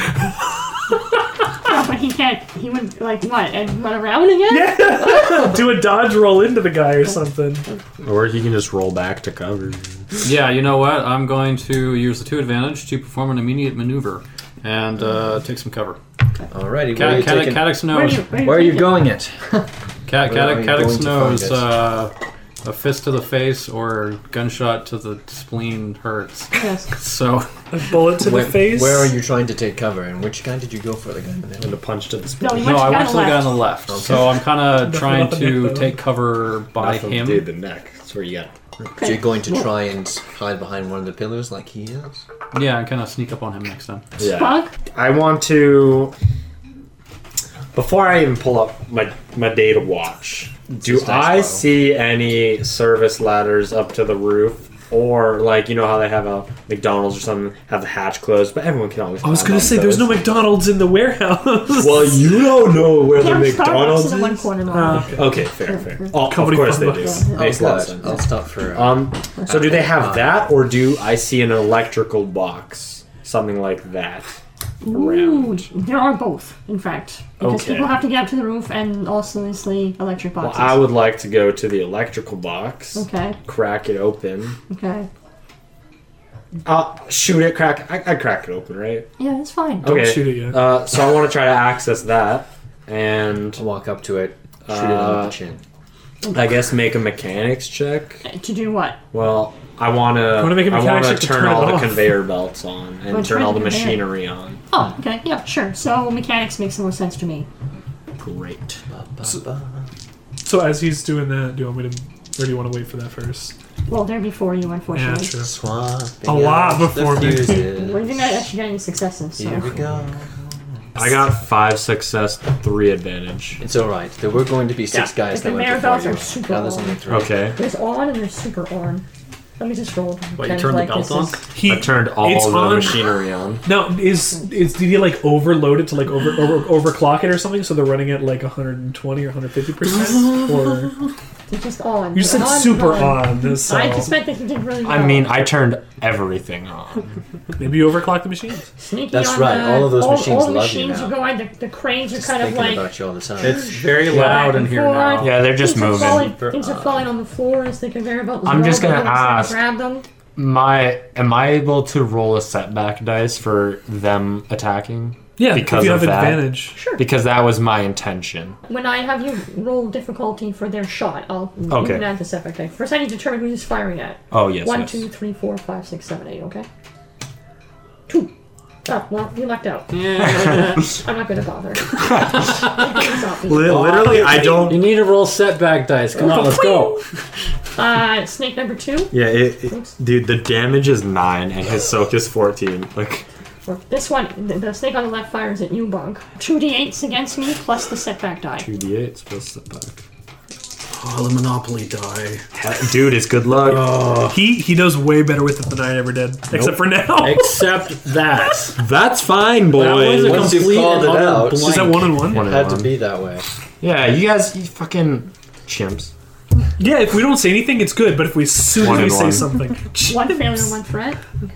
S2: Yeah, but he can't. He would like what and run around again.
S3: Do a dodge roll into the guy or something.
S6: Or you can just roll back to cover.
S5: Yeah, you know what? I'm going to use the two advantage to perform an immediate maneuver and uh, take some cover.
S7: Alrighty, where are you
S5: Cat,
S7: taking-
S5: Caddix
S2: Where are
S5: knows.
S2: you, where
S7: Where are you
S2: taking?
S7: going it?
S5: Cat,
S7: Where are
S5: Cat,
S7: you
S5: Caddix
S7: going to
S5: knows
S7: find it?
S5: uh, a fist to the face or gunshot to the spleen hurts.
S2: Yes.
S5: So
S3: A bullet to
S7: Where,
S3: the face.
S7: where are you trying to take cover, and which guy did you go for? The guy in the middle?
S6: And a punch to the
S2: No,
S6: spine.
S2: he
S5: no,
S2: went
S5: I
S2: to
S5: went to the
S2: the
S5: guy on
S2: left.
S5: the left. So I'm kind of trying
S3: Nothing
S5: to
S3: about
S5: take cover by
S6: Nothing
S5: him.
S6: did the neck. That's where you got.
S7: So you're going to try and hide behind one of the pillars like he is?
S5: Yeah, and kind of sneak up on him next time.
S6: Yeah.
S2: Bug?
S6: I want to. Before I even pull up my my data watch, do
S7: It's a stash
S6: I
S7: pile.
S6: see any service ladders up to the roof? Or, like, you know how they have a McDonald's or something, have the hatch closed, but everyone can always
S3: I was
S6: climb
S3: gonna
S6: up
S3: say, there's no
S6: those.
S3: McDonald's in the warehouse.
S6: Well, you don't know where the
S2: Yeah, Starbucks
S6: McDonald's
S2: is in one
S6: is?
S2: corner.
S3: Uh,
S2: normally.
S6: Okay, fair, fair. Oh, of
S3: Company
S6: course they do.
S3: Starbucks.
S6: Makes a lot of sense.
S7: I'll stop for. Uh,
S6: Um, so do they have that, or do I see an electrical box, something like that,
S2: Ooh,
S6: around?
S2: there are both, in fact. Because
S6: Okay.
S2: people have to get up to the roof and also obviously electric
S6: Well,
S2: boxes.
S6: I would like to go to the electrical box,
S2: Okay,
S6: crack it open.
S2: okay.
S6: Uh, shoot it, crack. I, I crack it open, right?
S2: Yeah, it's fine.
S3: Don't
S6: Okay.
S3: shoot it yet.
S6: Uh, so I want to try to access that, and
S7: to walk up to it, shoot it out of
S6: Uh,
S7: the chin.
S6: I guess make a mechanics check.
S2: Uh, To do what?
S6: Well, I want to.
S3: wanna make a
S6: I want
S3: mechanics
S6: to
S3: check to
S6: turn
S3: turn it
S6: all the
S3: off.
S6: conveyor belts on and
S2: Oh,
S6: turn
S2: turn
S6: all the
S2: the conveyor.
S6: machinery on.
S2: Oh, okay, yeah, sure. So mechanics makes more sense to me.
S6: Great.
S7: Ba, ba, ba.
S3: So as he's doing that, do you want me to, or do you want to wait for that first?
S2: Well, they're before you,
S3: Yeah,
S2: unfortunately.
S3: true.
S7: Swapping
S3: A lot
S7: out
S3: before
S7: the
S3: me.
S7: fuses.
S2: Well, you didn't actually get any successes, so.
S7: Here we go.
S8: I got five success, three advantage.
S7: It's alright. There were going to be six
S2: Yeah,
S7: guys
S2: the
S7: that went
S2: Maribels
S7: before
S2: are
S7: you.
S2: super
S7: Now there's
S2: long.
S7: only three.
S8: Okay.
S2: There's on and there's super on. Let me just roll.
S5: What, you
S2: kind of
S5: turned the
S2: like
S5: belt
S2: this
S5: on?
S2: is-
S3: He
S8: I turned all
S3: it's
S8: the
S3: on-
S8: machinery on.
S3: No, is is did he like overload it to like over over overclock it or something? So they're running at like one hundred twenty or one hundred fifty percent, or
S2: It's just on.
S3: you said
S2: On,
S3: super
S2: on.
S3: on. So
S2: I suspect that you did really well.
S8: I mean, I turned everything on.
S3: maybe you overclocked the machines.
S2: Sneaky
S7: That's
S2: on
S7: right,
S2: the-
S7: all of those
S2: all,
S7: machines
S2: all the
S7: love you
S2: machines
S7: now.
S2: are going. The, the cranes are
S7: Just
S2: kind of
S7: thinking
S2: like.
S7: about you all the time.
S5: It's very
S2: back
S5: loud in
S2: and
S5: here
S2: forth.
S5: now.
S8: Yeah, they're just
S2: Things are
S8: moving.
S2: falling- Things are falling on the floor as they can vary about.
S8: I'm just gonna
S2: They're gonna
S8: ask.
S2: Grab them.
S8: My, am I able to roll a setback dice for them attacking?
S3: Yeah,
S8: Because
S3: if you
S8: of
S3: have
S8: that?
S3: advantage.
S2: Sure.
S8: Because that was my intention.
S2: When I have you roll difficulty for their shot, I'll you
S8: Okay.
S2: can add the setback die. First, I need to determine who he's firing at.
S8: Oh yes,
S2: One,
S8: yes.
S2: two, three, four, five, six, seven, eight. Okay. Two. Oh, well, you lucked out.
S5: Yeah.
S2: I'm not going to bother.
S8: Li- Literally, I
S5: You
S8: don't.
S5: need to roll setback dice. Come on, let's go.
S2: Uh, snake number two.
S8: Yeah, it, it, dude, the damage is nine and his soak is fourteen. Like,
S2: Or this one, the, the snake on the left fires at you, Bug. Two d eights against me plus the setback die.
S8: two d eight plus setback.
S5: Oh, the Monopoly die.
S8: Dude, it's good luck.
S3: He he does way better with it than I ever did, except for now.
S5: Except that.
S8: That's fine,
S5: That was a
S8: boy.
S7: Once you've
S5: complete
S7: called
S5: and
S7: it
S5: utter
S7: out-
S5: blank.
S3: Is that one on one?
S8: One
S7: It
S8: and
S7: had to
S8: one.
S7: be that way.
S8: Yeah, you guys, you fucking chimps.
S3: Yeah, if we don't say anything, it's good. But if we as soon
S8: One
S3: as we
S8: and
S3: say
S8: one.
S3: something,
S2: One failure, one threat. Okay.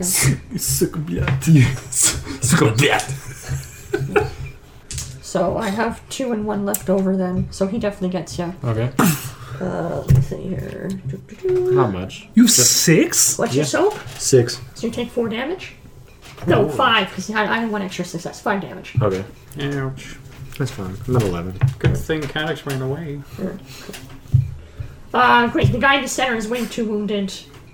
S2: So I have two and one left over then. So he definitely gets you.
S8: Okay.
S2: Uh, let me see here. Doo-doo-doo.
S8: How much?
S3: you six?
S2: What's your soap?
S8: Six.
S2: So you take four damage? No, five, because I, I had one extra success. Five damage.
S8: Okay.
S5: Ouch.
S8: That's fine. I'm at eleven.
S5: Good thing Caddix ran away.
S2: Uh, great. The guy in the center is way too wounded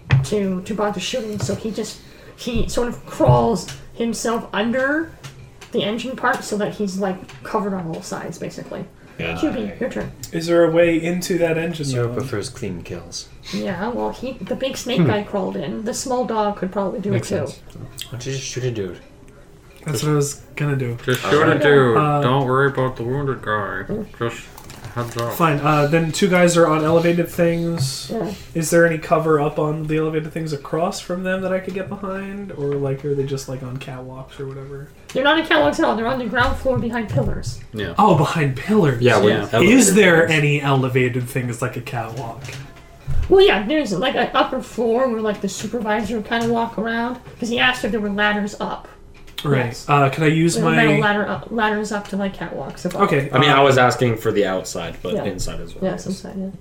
S2: to, to bother shooting, so he just, he sort of crawls himself under the engine part so that he's, like, covered on all sides, basically. Q B, your turn.
S3: Is there a way into that engine?
S7: Zero
S3: though?
S7: prefers clean kills.
S2: Yeah, well, he, the big snake guy crawled in. The small dog could probably do
S8: Makes
S2: it, too.
S8: sense.
S7: Why don't you just shoot a dude?
S3: That's what I was gonna do.
S5: Just shoot a dude.
S3: Uh,
S5: Don't worry about the wounded guy. Just heads up.
S3: Fine. Uh, then two guys are on elevated things.
S2: Yeah.
S3: Is there any cover up on the elevated things across from them that I could get behind, or like are they just like on catwalks or whatever?
S2: They're not in catwalks at all. They're on the ground floor behind pillars.
S5: Yeah.
S3: Oh, behind pillars.
S8: Yeah,
S5: Yeah.
S8: with
S3: Is there
S8: elevator
S3: any elevated things like a catwalk?
S2: Well, yeah, there's like an upper floor where like the supervisor would kind of walk around because he asked if there were ladders up.
S3: Right.
S2: Yes.
S3: Uh, can I use
S2: There were metal
S3: my?
S2: ladder up, ladders up to like catwalks above.
S3: Okay.
S6: I mean,
S3: uh,
S6: I was asking for the outside, but
S2: Yeah.
S6: inside as well.
S2: Yes, inside. Yeah.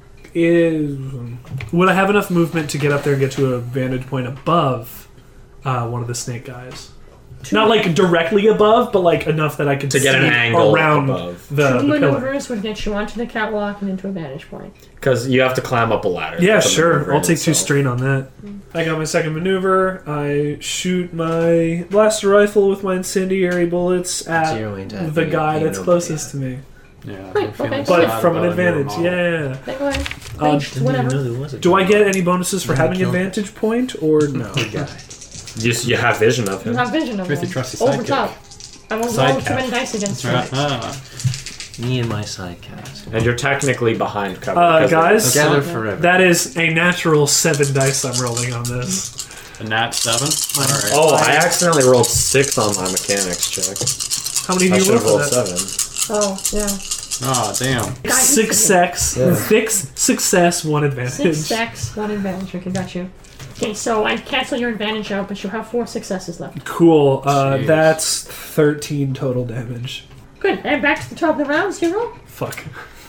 S3: Is would I have enough movement to get up there and get to a vantage point above uh, one of the snake guys? Not like directly above, but like enough that I could
S6: To get
S3: see
S6: an angle
S3: around
S6: above.
S3: the,
S2: Two
S3: the pillar.
S2: maneuvers would get you onto the catwalk and into a vantage point.
S6: Because you have to climb up a ladder.
S3: Yeah,
S6: That's a
S3: sure.
S6: maneuver
S3: I'll
S6: in
S3: take two
S6: itself.
S3: strain on that. I got my second maneuver. I shoot my blaster rifle with my incendiary bullets at
S7: Zeroing to
S3: the
S7: being-
S3: guy
S7: being
S3: that's
S7: an
S3: closest to me,
S5: Yeah.
S2: Great,
S5: I'm feeling
S2: okay.
S3: but
S5: sad
S3: from an
S5: about your
S3: advantage.
S5: model.
S3: Yeah.
S2: Okay, go ahead.
S3: Uh,
S2: Ranged, whatever.
S7: there was a
S3: Do I get any bonuses for having
S7: kill.
S3: advantage point or no?
S7: guy?
S6: You, you have vision of
S2: You
S6: him.
S2: have vision of
S5: With
S2: them.
S5: your trusty
S2: Over
S5: sidekick.
S2: top. I won't
S5: Side
S2: roll too
S5: cap.
S2: many dice against you.
S5: Ah.
S7: Me and my sidecast.
S6: And you're technically behind cover.
S3: Uh,
S6: because
S3: guys,
S7: Together
S2: Okay.
S7: forever.
S3: that is a natural seven dice I'm rolling on this.
S5: A nat seven? Alright.
S6: Oh, I accidentally rolled six on my mechanics check.
S3: How many
S6: I
S3: do you
S6: should
S3: roll
S6: have
S3: for
S6: rolled
S3: that?
S6: seven.
S2: Oh, yeah.
S5: Oh, damn.
S2: Guy
S3: Success, six success, one advantage.
S2: Six stacks, one advantage. Okay, got you. Okay, so I cancel your advantage out, but you have four successes left.
S3: Cool. Uh,
S5: Jeez.
S3: that's thirteen total damage.
S2: Good. And back to the top of the round, zero.
S3: Fuck.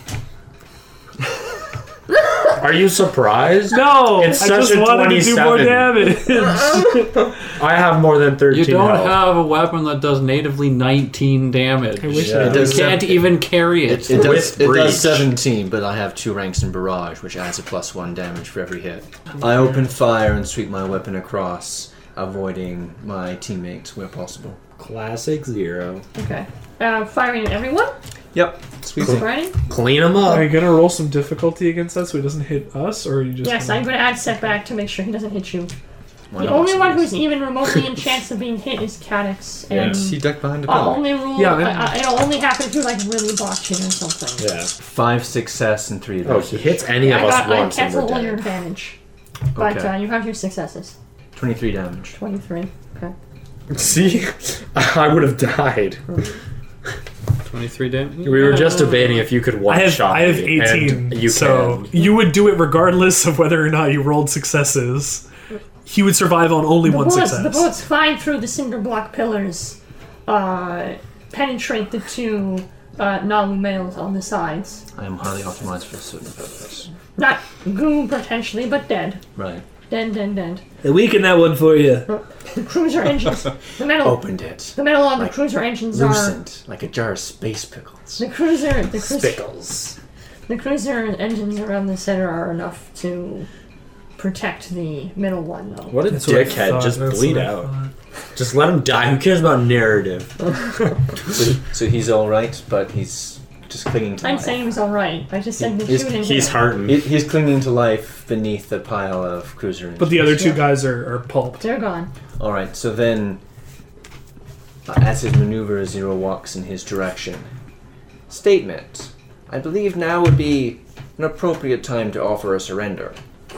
S6: Are you surprised?
S3: No,
S6: It's
S3: I
S6: such
S3: just
S6: a
S3: wanted to do more
S6: twenty-seven.
S3: damage.
S6: I have more than thirteen.
S5: You don't
S6: health.
S5: have a weapon that does natively nineteen damage.
S3: I wish
S6: Yeah.
S3: I
S7: It
S3: did.
S7: does
S5: You can't
S7: seven-
S5: even carry it.
S7: It, it does,
S6: With
S7: it
S6: breach.
S7: does seventeen, but I have two ranks in barrage, which adds a plus one damage for every hit. I open fire and sweep my weapon across, avoiding my teammates where possible.
S6: Classic zero.
S2: Okay. Uh, firing at everyone.
S7: Yep. Sweet.
S2: Ready?
S6: Clean them up.
S3: Are you gonna roll some difficulty against that so he doesn't hit us, or are you just?
S2: Yes,
S3: gonna...
S2: I'm going to add setback to make sure he doesn't hit you.
S7: Why
S2: The
S7: not?
S2: only one who's even remotely in chance of being hit is Cadix. And
S7: He ducked behind a
S2: I'll
S7: pillar.
S2: only rule.
S3: Yeah,
S2: Yeah,
S3: I'm-
S2: uh, it'll only happen if you like really botch it or something.
S6: Yeah.
S7: Five success and three
S6: Oh,
S7: advantage.
S6: he hits any of
S2: I
S6: us
S2: got. I
S6: once and
S2: cancel
S6: we're
S2: all your
S6: dead.
S2: advantage, but
S7: Okay.
S2: uh, you have your successes.
S7: twenty-three damage.
S2: Twenty-three. Okay.
S6: See? I would have died.
S5: twenty-three damage.
S6: We were just debating if you could one
S3: I have
S6: shot
S3: I have
S6: me,
S3: eighteen,
S6: and you
S3: so
S6: can.
S3: you would do it regardless of whether or not you rolled successes. He would survive on only
S2: The
S3: one
S2: bullets,
S3: success.
S2: the bullets flying through the cinder block pillars, uh, penetrate the two uh, Nalu males on the sides.
S7: I am highly optimized for a certain purpose.
S2: Not goo potentially, but dead.
S7: Right.
S2: Dead, dead, dead.
S4: I weaken that one for you.
S2: The cruiser engines. The metal.
S7: Opened it.
S2: The metal on the
S7: Like
S2: cruiser engines are.
S7: Loosened like a jar of space pickles.
S2: The cruiser. The cruiser.
S6: Spickles.
S2: The cruiser engines around the center are enough to protect the middle one, though.
S6: What a
S3: That's what I
S6: dickhead.
S3: thought,
S6: Just
S3: that's
S6: bleed
S3: what I
S6: out.
S3: thought.
S6: Just let him die. Who cares about narrative?
S7: So, so he's all right, but he's just clinging to
S2: I'm
S7: life.
S2: saying he's alright. I just said the
S7: He's-
S2: shooting.
S6: He's hurting.
S7: He- he's clinging to life beneath a pile of cruiser engines.
S3: But the other two
S2: Yeah.
S3: guys are, are pulped.
S2: They're gone.
S7: All right. So then, uh, as his maneuver, Zero walks in his direction. Statement. I believe now would be an appropriate time to offer a surrender.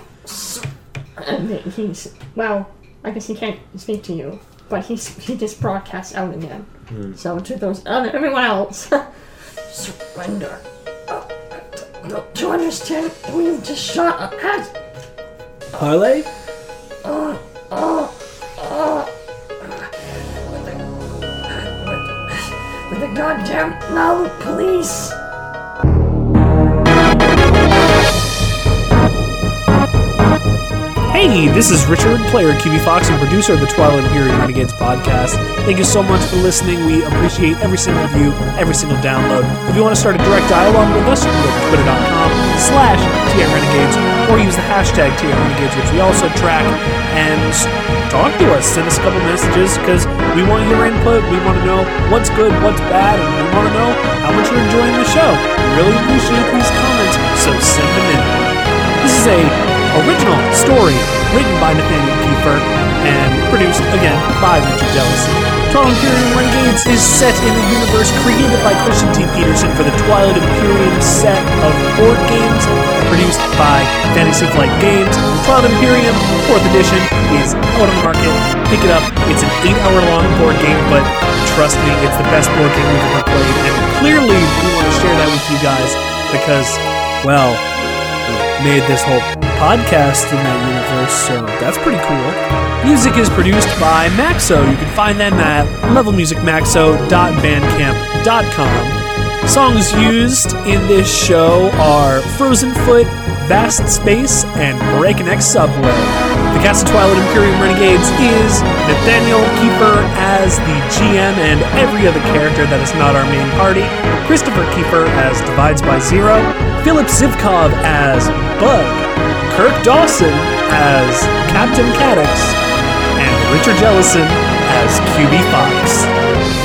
S2: And he's well. I guess he can't speak to you, but he's he just broadcasts out again. So to those uh, everyone else, surrender. Uh, don't you understand? We've just shot at.
S4: Parlay?
S2: Uh, uh, uh, with the, with the, with the goddamn now police.
S3: Hey, this is Richard, player of Q B Fox and producer of the Twilight Imperium Renegades podcast. Thank you so much for listening. We appreciate every single view, every single download. If you want to start a direct dialogue with us, you can go to twitter.com slash TR Renegades or use the hashtag T R Renegades, which we also track, and talk to us. Send us a couple messages because we want your input. We want to know what's good, what's bad, and we want to know how much you're enjoying the show. We really appreciate these comments, so send them in. This is a original story written by Nathaniel Kiefer and produced, again, by Richard Jealousy. Twilight Imperium Renegades is set in the universe created by Christian T. Peterson for the Twilight Imperium set of board games produced by Fantasy Flight Games. Twilight Imperium fourth edition is out on the market. Pick it up. It's an eight hour long board game, but trust me, it's the best board game we've ever played. And clearly, we want to share that with you guys because, well, made this whole podcast in that universe, so that's pretty cool. Music is produced by Maxo. You can find them at level music maxo dot bandcamp dot com. Songs used in this show are Frozen Foot, Vast Space, and Breakneck Subway. The cast of Twilight Imperium Renegades is Nathaniel Kiefer as the G M and every other character that is not our main party, Christopher Kiefer as Divides by Zero, Philip Zivkov as Bug, Kirk Dawson as Captain Cadix, and Richard Jellison as Q B Fox.